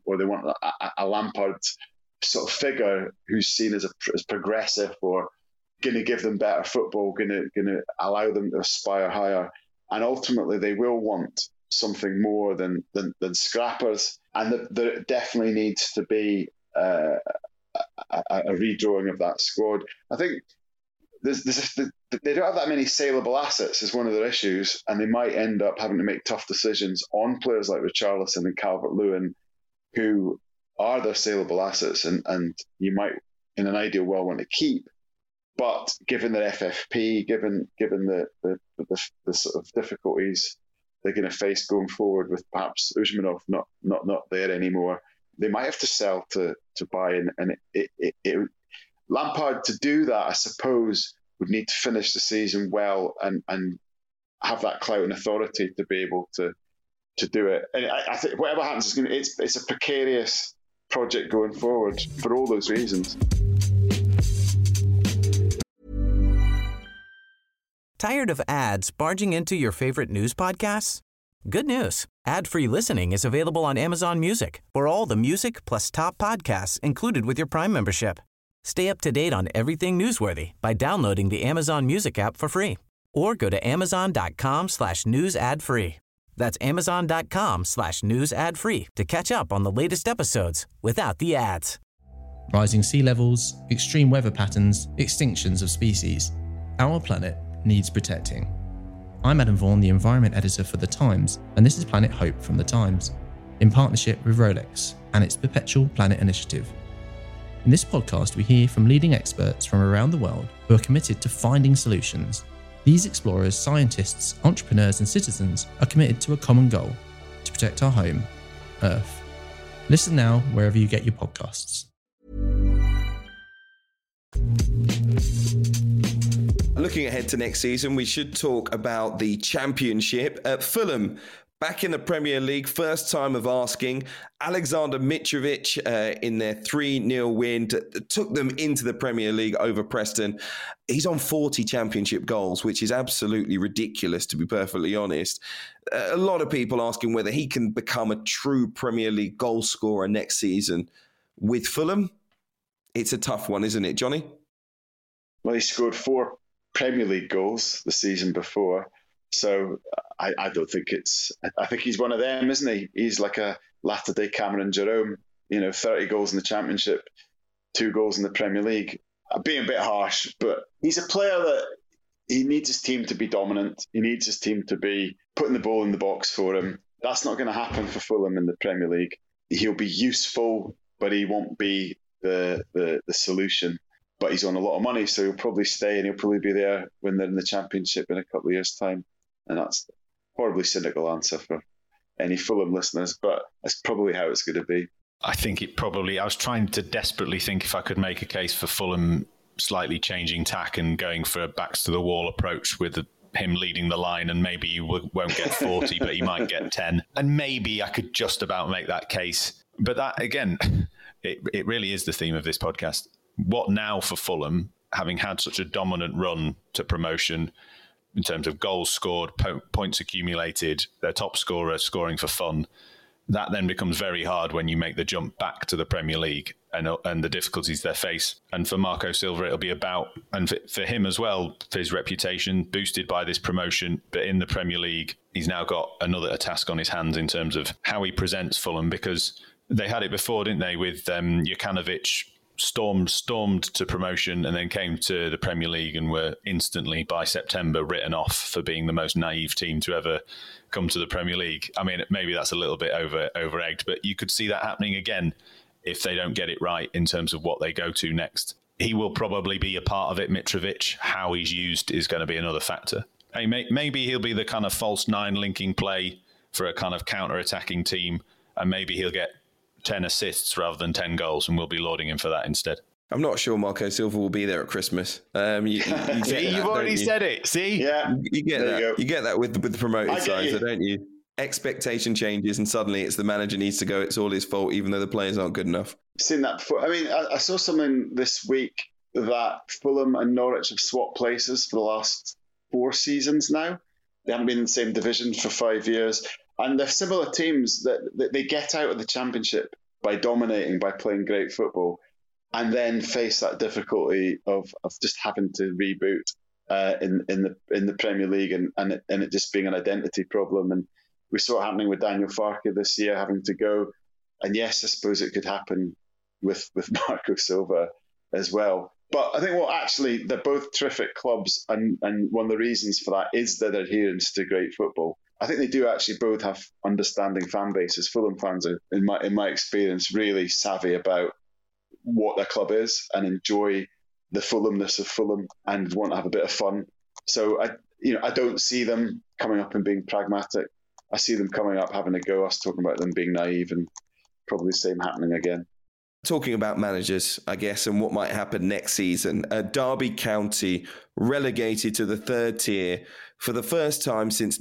a Lampard sort of figure who's seen as progressive or going to give them better football, going to allow them to aspire higher. And ultimately, they will want something more than scrappers, and there definitely needs to be a redrawing of that squad. I think they don't have that many saleable assets is one of their issues, and they might end up having to make tough decisions on players like Richarlison and Calvert-Lewin, who are their saleable assets, and you might, in an ideal world, want to keep. But given their FFP, given the sort of difficulties they're going to face going forward, with perhaps Usmanov not there anymore, they might have to sell to buy in. And Lampard, to do that, I suppose, would need to finish the season well and have that clout and authority to be able to do it. And I think whatever happens, it's a precarious project going forward for all those reasons. Tired of ads barging into your favorite news podcasts? Good news. Ad-free listening is available on Amazon Music for all the music plus top podcasts included with your Prime membership. Stay up to date on everything newsworthy by downloading the Amazon Music app for free, or go to amazon.com/news ad free. That's amazon.com/news ad free to catch up on the latest episodes without the ads. Rising sea levels, extreme weather patterns, extinctions of species. Our planet needs protecting. I'm Adam Vaughan, the environment editor for The Times, and this is Planet Hope from The Times, in partnership with Rolex and its Perpetual Planet Initiative. In this podcast, we hear from leading experts from around the world who are committed to finding solutions. These explorers, scientists, entrepreneurs, and citizens are committed to a common goal: to protect our home, Earth. Listen now wherever you get your podcasts. Looking ahead to next season, we should talk about the Championship. Fulham back in the Premier League, first time of asking. Alexander Mitrovic in their 3-0 win took them into the Premier League over Preston. He's on 40 Championship goals, which is absolutely ridiculous, to be perfectly honest. A lot of people asking whether he can become a true Premier League goal scorer next season. With Fulham, it's a tough one, isn't it, Johnny? Well, he scored 4 Premier League goals the season before. So I don't think I think he's one of them, isn't he? He's like a latter-day Cameron Jerome, 30 goals in the Championship, 2 goals in the Premier League. I'm being a bit harsh, but he's a player that he needs his team to be dominant. He needs his team to be putting the ball in the box for him. That's not going to happen for Fulham in the Premier League. He'll be useful, but he won't be the solution. But he's on a lot of money, so he'll probably stay and he'll probably be there when they're in the Championship in a couple of years' time. And that's a horribly cynical answer for any Fulham listeners, but that's probably how it's going to be. I think I was trying to desperately think if I could make a case for Fulham slightly changing tack and going for a backs to the wall approach with him leading the line, and maybe he won't get 40, but he might get 10. And maybe I could just about make that case. But that, again, it really is the theme of this podcast. What now for Fulham, having had such a dominant run to promotion in terms of goals scored, points accumulated, their top scorer scoring for fun? That then becomes very hard when you make the jump back to the Premier League and the difficulties they face. And for Marco Silva, it'll be about, and for him as well, for his reputation boosted by this promotion. But in the Premier League, he's now got another task on his hands in terms of how he presents Fulham, because they had it before, didn't they, with Jokanovic stormed to promotion and then came to the Premier League and were instantly, by September, written off for being the most naive team to ever come to the Premier League. I mean, maybe that's a little bit over-egged, but you could see that happening again if they don't get it right in terms of what they go to next. He will probably be a part of it, Mitrovic. How he's used is going to be another factor. Hey, maybe he'll be the kind of false 9 linking play for a kind of counter-attacking team, and maybe he'll get 10 assists rather than 10 goals, and we'll be lauding him for that instead. I'm not sure Marco Silva will be there at Christmas. You See, you've already said it. See? Yeah. You get that. You get that with the promoted sides, don't you? Expectation changes and suddenly it's the manager needs to go. It's all his fault, even though the players aren't good enough. I've seen that before. I mean, I saw something this week that Fulham and Norwich have swapped places for the last 4 seasons now. They haven't been in the same division for 5 years. And they're similar teams that they get out of the Championship by dominating, by playing great football, and then face that difficulty of just having to reboot in the Premier League and it just being an identity problem. And We saw it happening with Daniel Farke this year, having to go. And yes, I suppose it could happen with Marco Silva as well. But I think, they're both terrific clubs. And one of the reasons for that is their adherence to great football. I think they do actually both have understanding fan bases. Fulham fans are, in my experience, really savvy about what their club is and enjoy the Fulhamness of Fulham and want to have a bit of fun. So I don't see them coming up and being pragmatic. I see them coming up having a go. Us talking about them being naive, and probably the same happening again. Talking about managers, I guess, and what might happen next season. Derby County relegated to the third tier for the first time since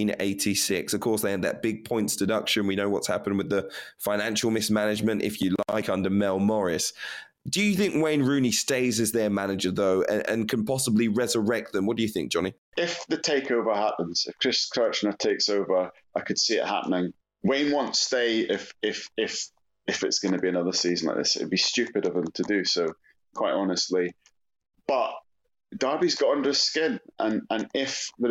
1986. Of course, they had that big points deduction. We know what's happened with the financial mismanagement, if you like, under Mel Morris. Do you think Wayne Rooney stays as their manager, though, and can possibly resurrect them? What do you think, Johnny? If the takeover happens, if Chris Kirchner takes over, I could see it happening. Wayne won't stay if it's going to be another season like this. It'd be stupid of him to do so, quite honestly. But Derby's got under his skin, and if there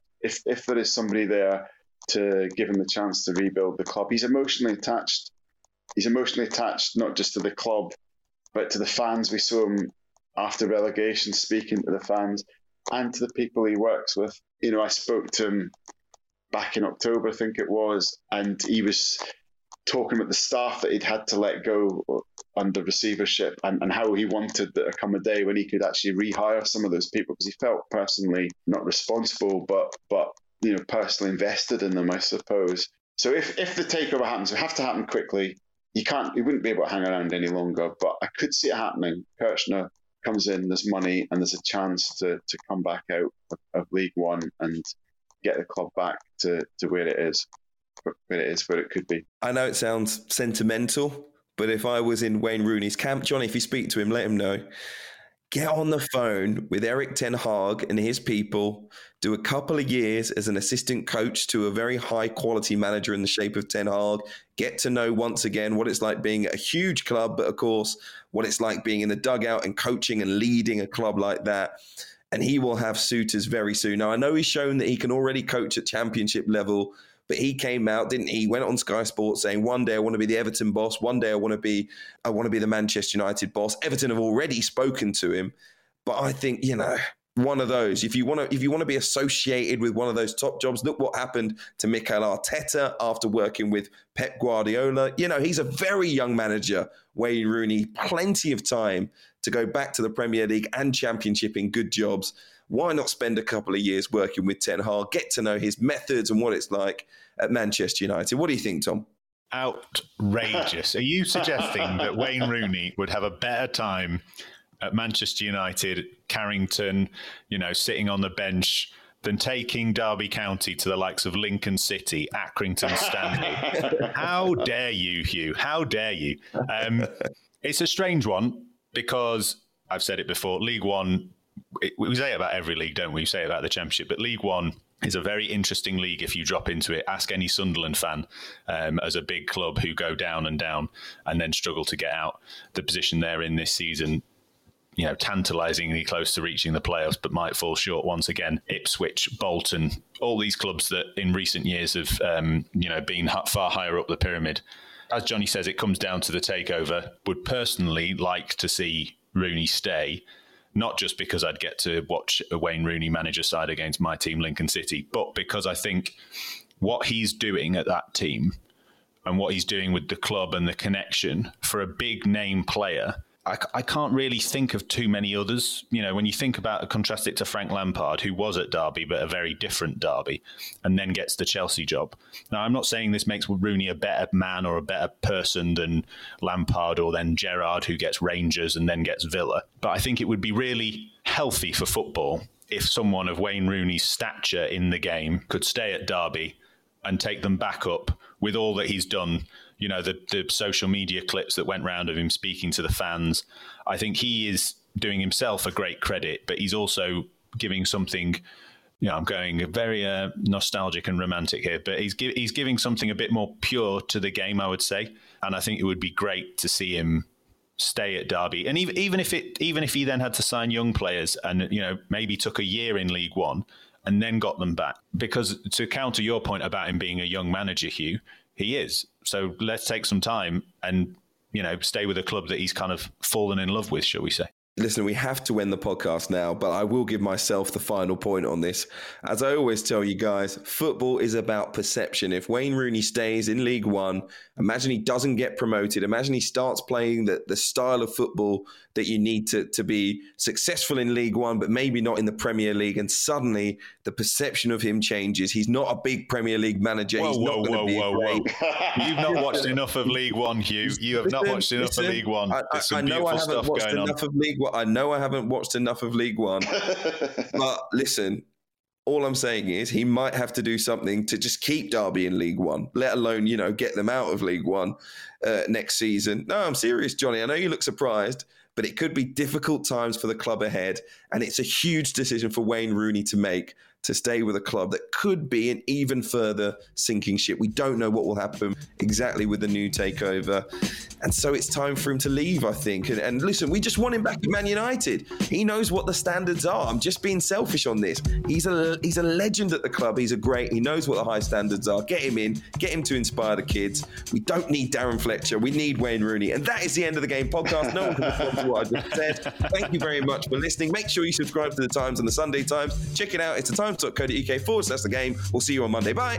is somebody there to give him the chance to rebuild the club, he's emotionally attached. He's emotionally attached not just to the club, but to the fans. We saw him after relegation speaking to the fans and to the people he works with. I spoke to him back in October, I think it was, and he was talking about the staff that he'd had to let go under receivership and how he wanted there to come a day when he could actually rehire some of those people, because he felt personally not responsible, but personally invested in them, I suppose. So if the takeover happens, it have to happen quickly. He wouldn't be able to hang around any longer, but I could see it happening. Kirchner comes in, there's money, and there's a chance to come back out of League One and get the club back to where it is, where it could be. I know it sounds sentimental, but if I was in Wayne Rooney's camp, Johnny, if you speak to him, let him know. Get on the phone with Erik ten Hag and his people, do a couple of years as an assistant coach to a very high quality manager in the shape of Ten Hag, get to know once again what it's like being a huge club, but of course, what it's like being in the dugout and coaching and leading a club like that. And he will have suitors very soon. Now, I know he's shown that he can already coach at championship level, but he came out, didn't he? Went on Sky Sports saying, one day I want to be the Everton boss. One day I want to be the Manchester United boss. Everton have already spoken to him. But I think, one of those, if you want to be associated with one of those top jobs, look what happened to Mikel Arteta after working with Pep Guardiola. He's a very young manager, Wayne Rooney, plenty of time to go back to the Premier League and Championship in good jobs. Why not spend a couple of years working with Ten Hag, get to know his methods and what it's like at Manchester United? What do you think, Tom? Outrageous. Are you suggesting that Wayne Rooney would have a better time at Manchester United, Carrington, sitting on the bench, than taking Derby County to the likes of Lincoln City, Accrington Stanley? How dare you, Hugh? How dare you? It's a strange one because I've said it before, League One, we say it about every league, don't we? We say it about the Championship, but League One is a very interesting league if you drop into it. Ask any Sunderland fan as a big club who go down and then struggle to get out. The position they're in this season, tantalisingly close to reaching the playoffs, but might fall short once again. Ipswich, Bolton, all these clubs that in recent years have, been far higher up the pyramid. As Johnny says, it comes down to the takeover. Would personally like to see Rooney stay, not just because I'd get to watch a Wayne Rooney manager side against my team, Lincoln City, but because I think what he's doing at that team and what he's doing with the club and the connection for a big name player, I can't really think of too many others. When you think about, contrast it to Frank Lampard, who was at Derby, but a very different Derby, and then gets the Chelsea job. Now, I'm not saying this makes Rooney a better man or a better person than Lampard or then Gerrard, who gets Rangers and then gets Villa. But I think it would be really healthy for football if someone of Wayne Rooney's stature in the game could stay at Derby and take them back up with all that he's done. The social media clips that went round of him speaking to the fans. I think he is doing himself a great credit, but he's also giving something, I'm going very nostalgic and romantic here, but he's giving something a bit more pure to the game, I would say. And I think it would be great to see him stay at Derby. And even if he then had to sign young players and, maybe took a year in League One, and then got them back. Because to counter your point about him being a young manager, Hugh, he is. So let's take some time and, stay with a club that he's kind of fallen in love with, shall we say. Listen, we have to end the podcast now, but I will give myself the final point on this. As I always tell you guys, football is about perception. If Wayne Rooney stays in League One, imagine he doesn't get promoted. Imagine he starts playing the style of football that you need to be successful in League One, but maybe not in the Premier League. And suddenly the perception of him changes. He's not a big Premier League manager. He's not going to be great. You've not watched enough of League One, Hugh. You have not watched enough of League One. There's some beautiful stuff going on. I know I haven't watched enough of League One, but listen, all I'm saying is he might have to do something to just keep Derby in League One, let alone, get them out of League One next season. No, I'm serious, Johnny. I know you look surprised, but it could be difficult times for the club ahead. And it's a huge decision for Wayne Rooney to make, to stay with a club that could be an even further sinking ship. We don't know what will happen exactly with the new takeover. And so it's time for him to leave, I think. And listen, we just want him back at Man United. He knows what the standards are. I'm just being selfish on this. He's a legend at the club. He knows what the high standards are. Get him in, get him to inspire the kids. We don't need Darren Fletcher. We need Wayne Rooney. And that is the end of the Game podcast. No one can respond to what I just said. Thank you very much for listening. Make sure you subscribe to The Times and The Sunday Times. Check it out. It's thetimes.co.uk/the game. We'll see you on Monday. Bye.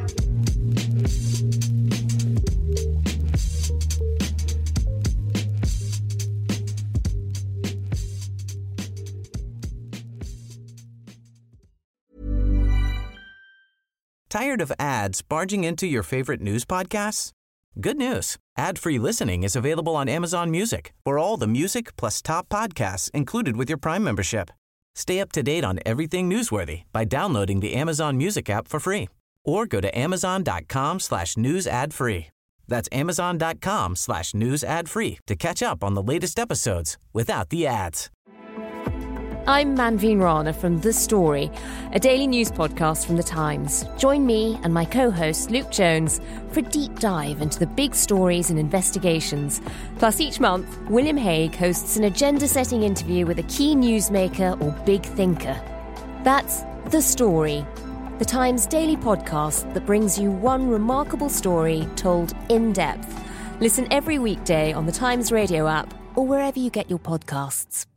Tired of ads barging into your favorite news podcasts? Good news. Ad-free listening is available on Amazon Music for all the music plus top podcasts included with your Prime membership. Stay up to date on everything newsworthy by downloading the Amazon Music app for free or go to amazon.com/news ad free. That's amazon.com/news ad free to catch up on the latest episodes without the ads. I'm Manveen Rana from The Story, a daily news podcast from The Times. Join me and my co-host Luke Jones for a deep dive into the big stories and investigations. Plus, each month, William Hague hosts an agenda-setting interview with a key newsmaker or big thinker. That's The Story, The Times daily podcast that brings you one remarkable story told in depth. Listen every weekday on The Times radio app or wherever you get your podcasts.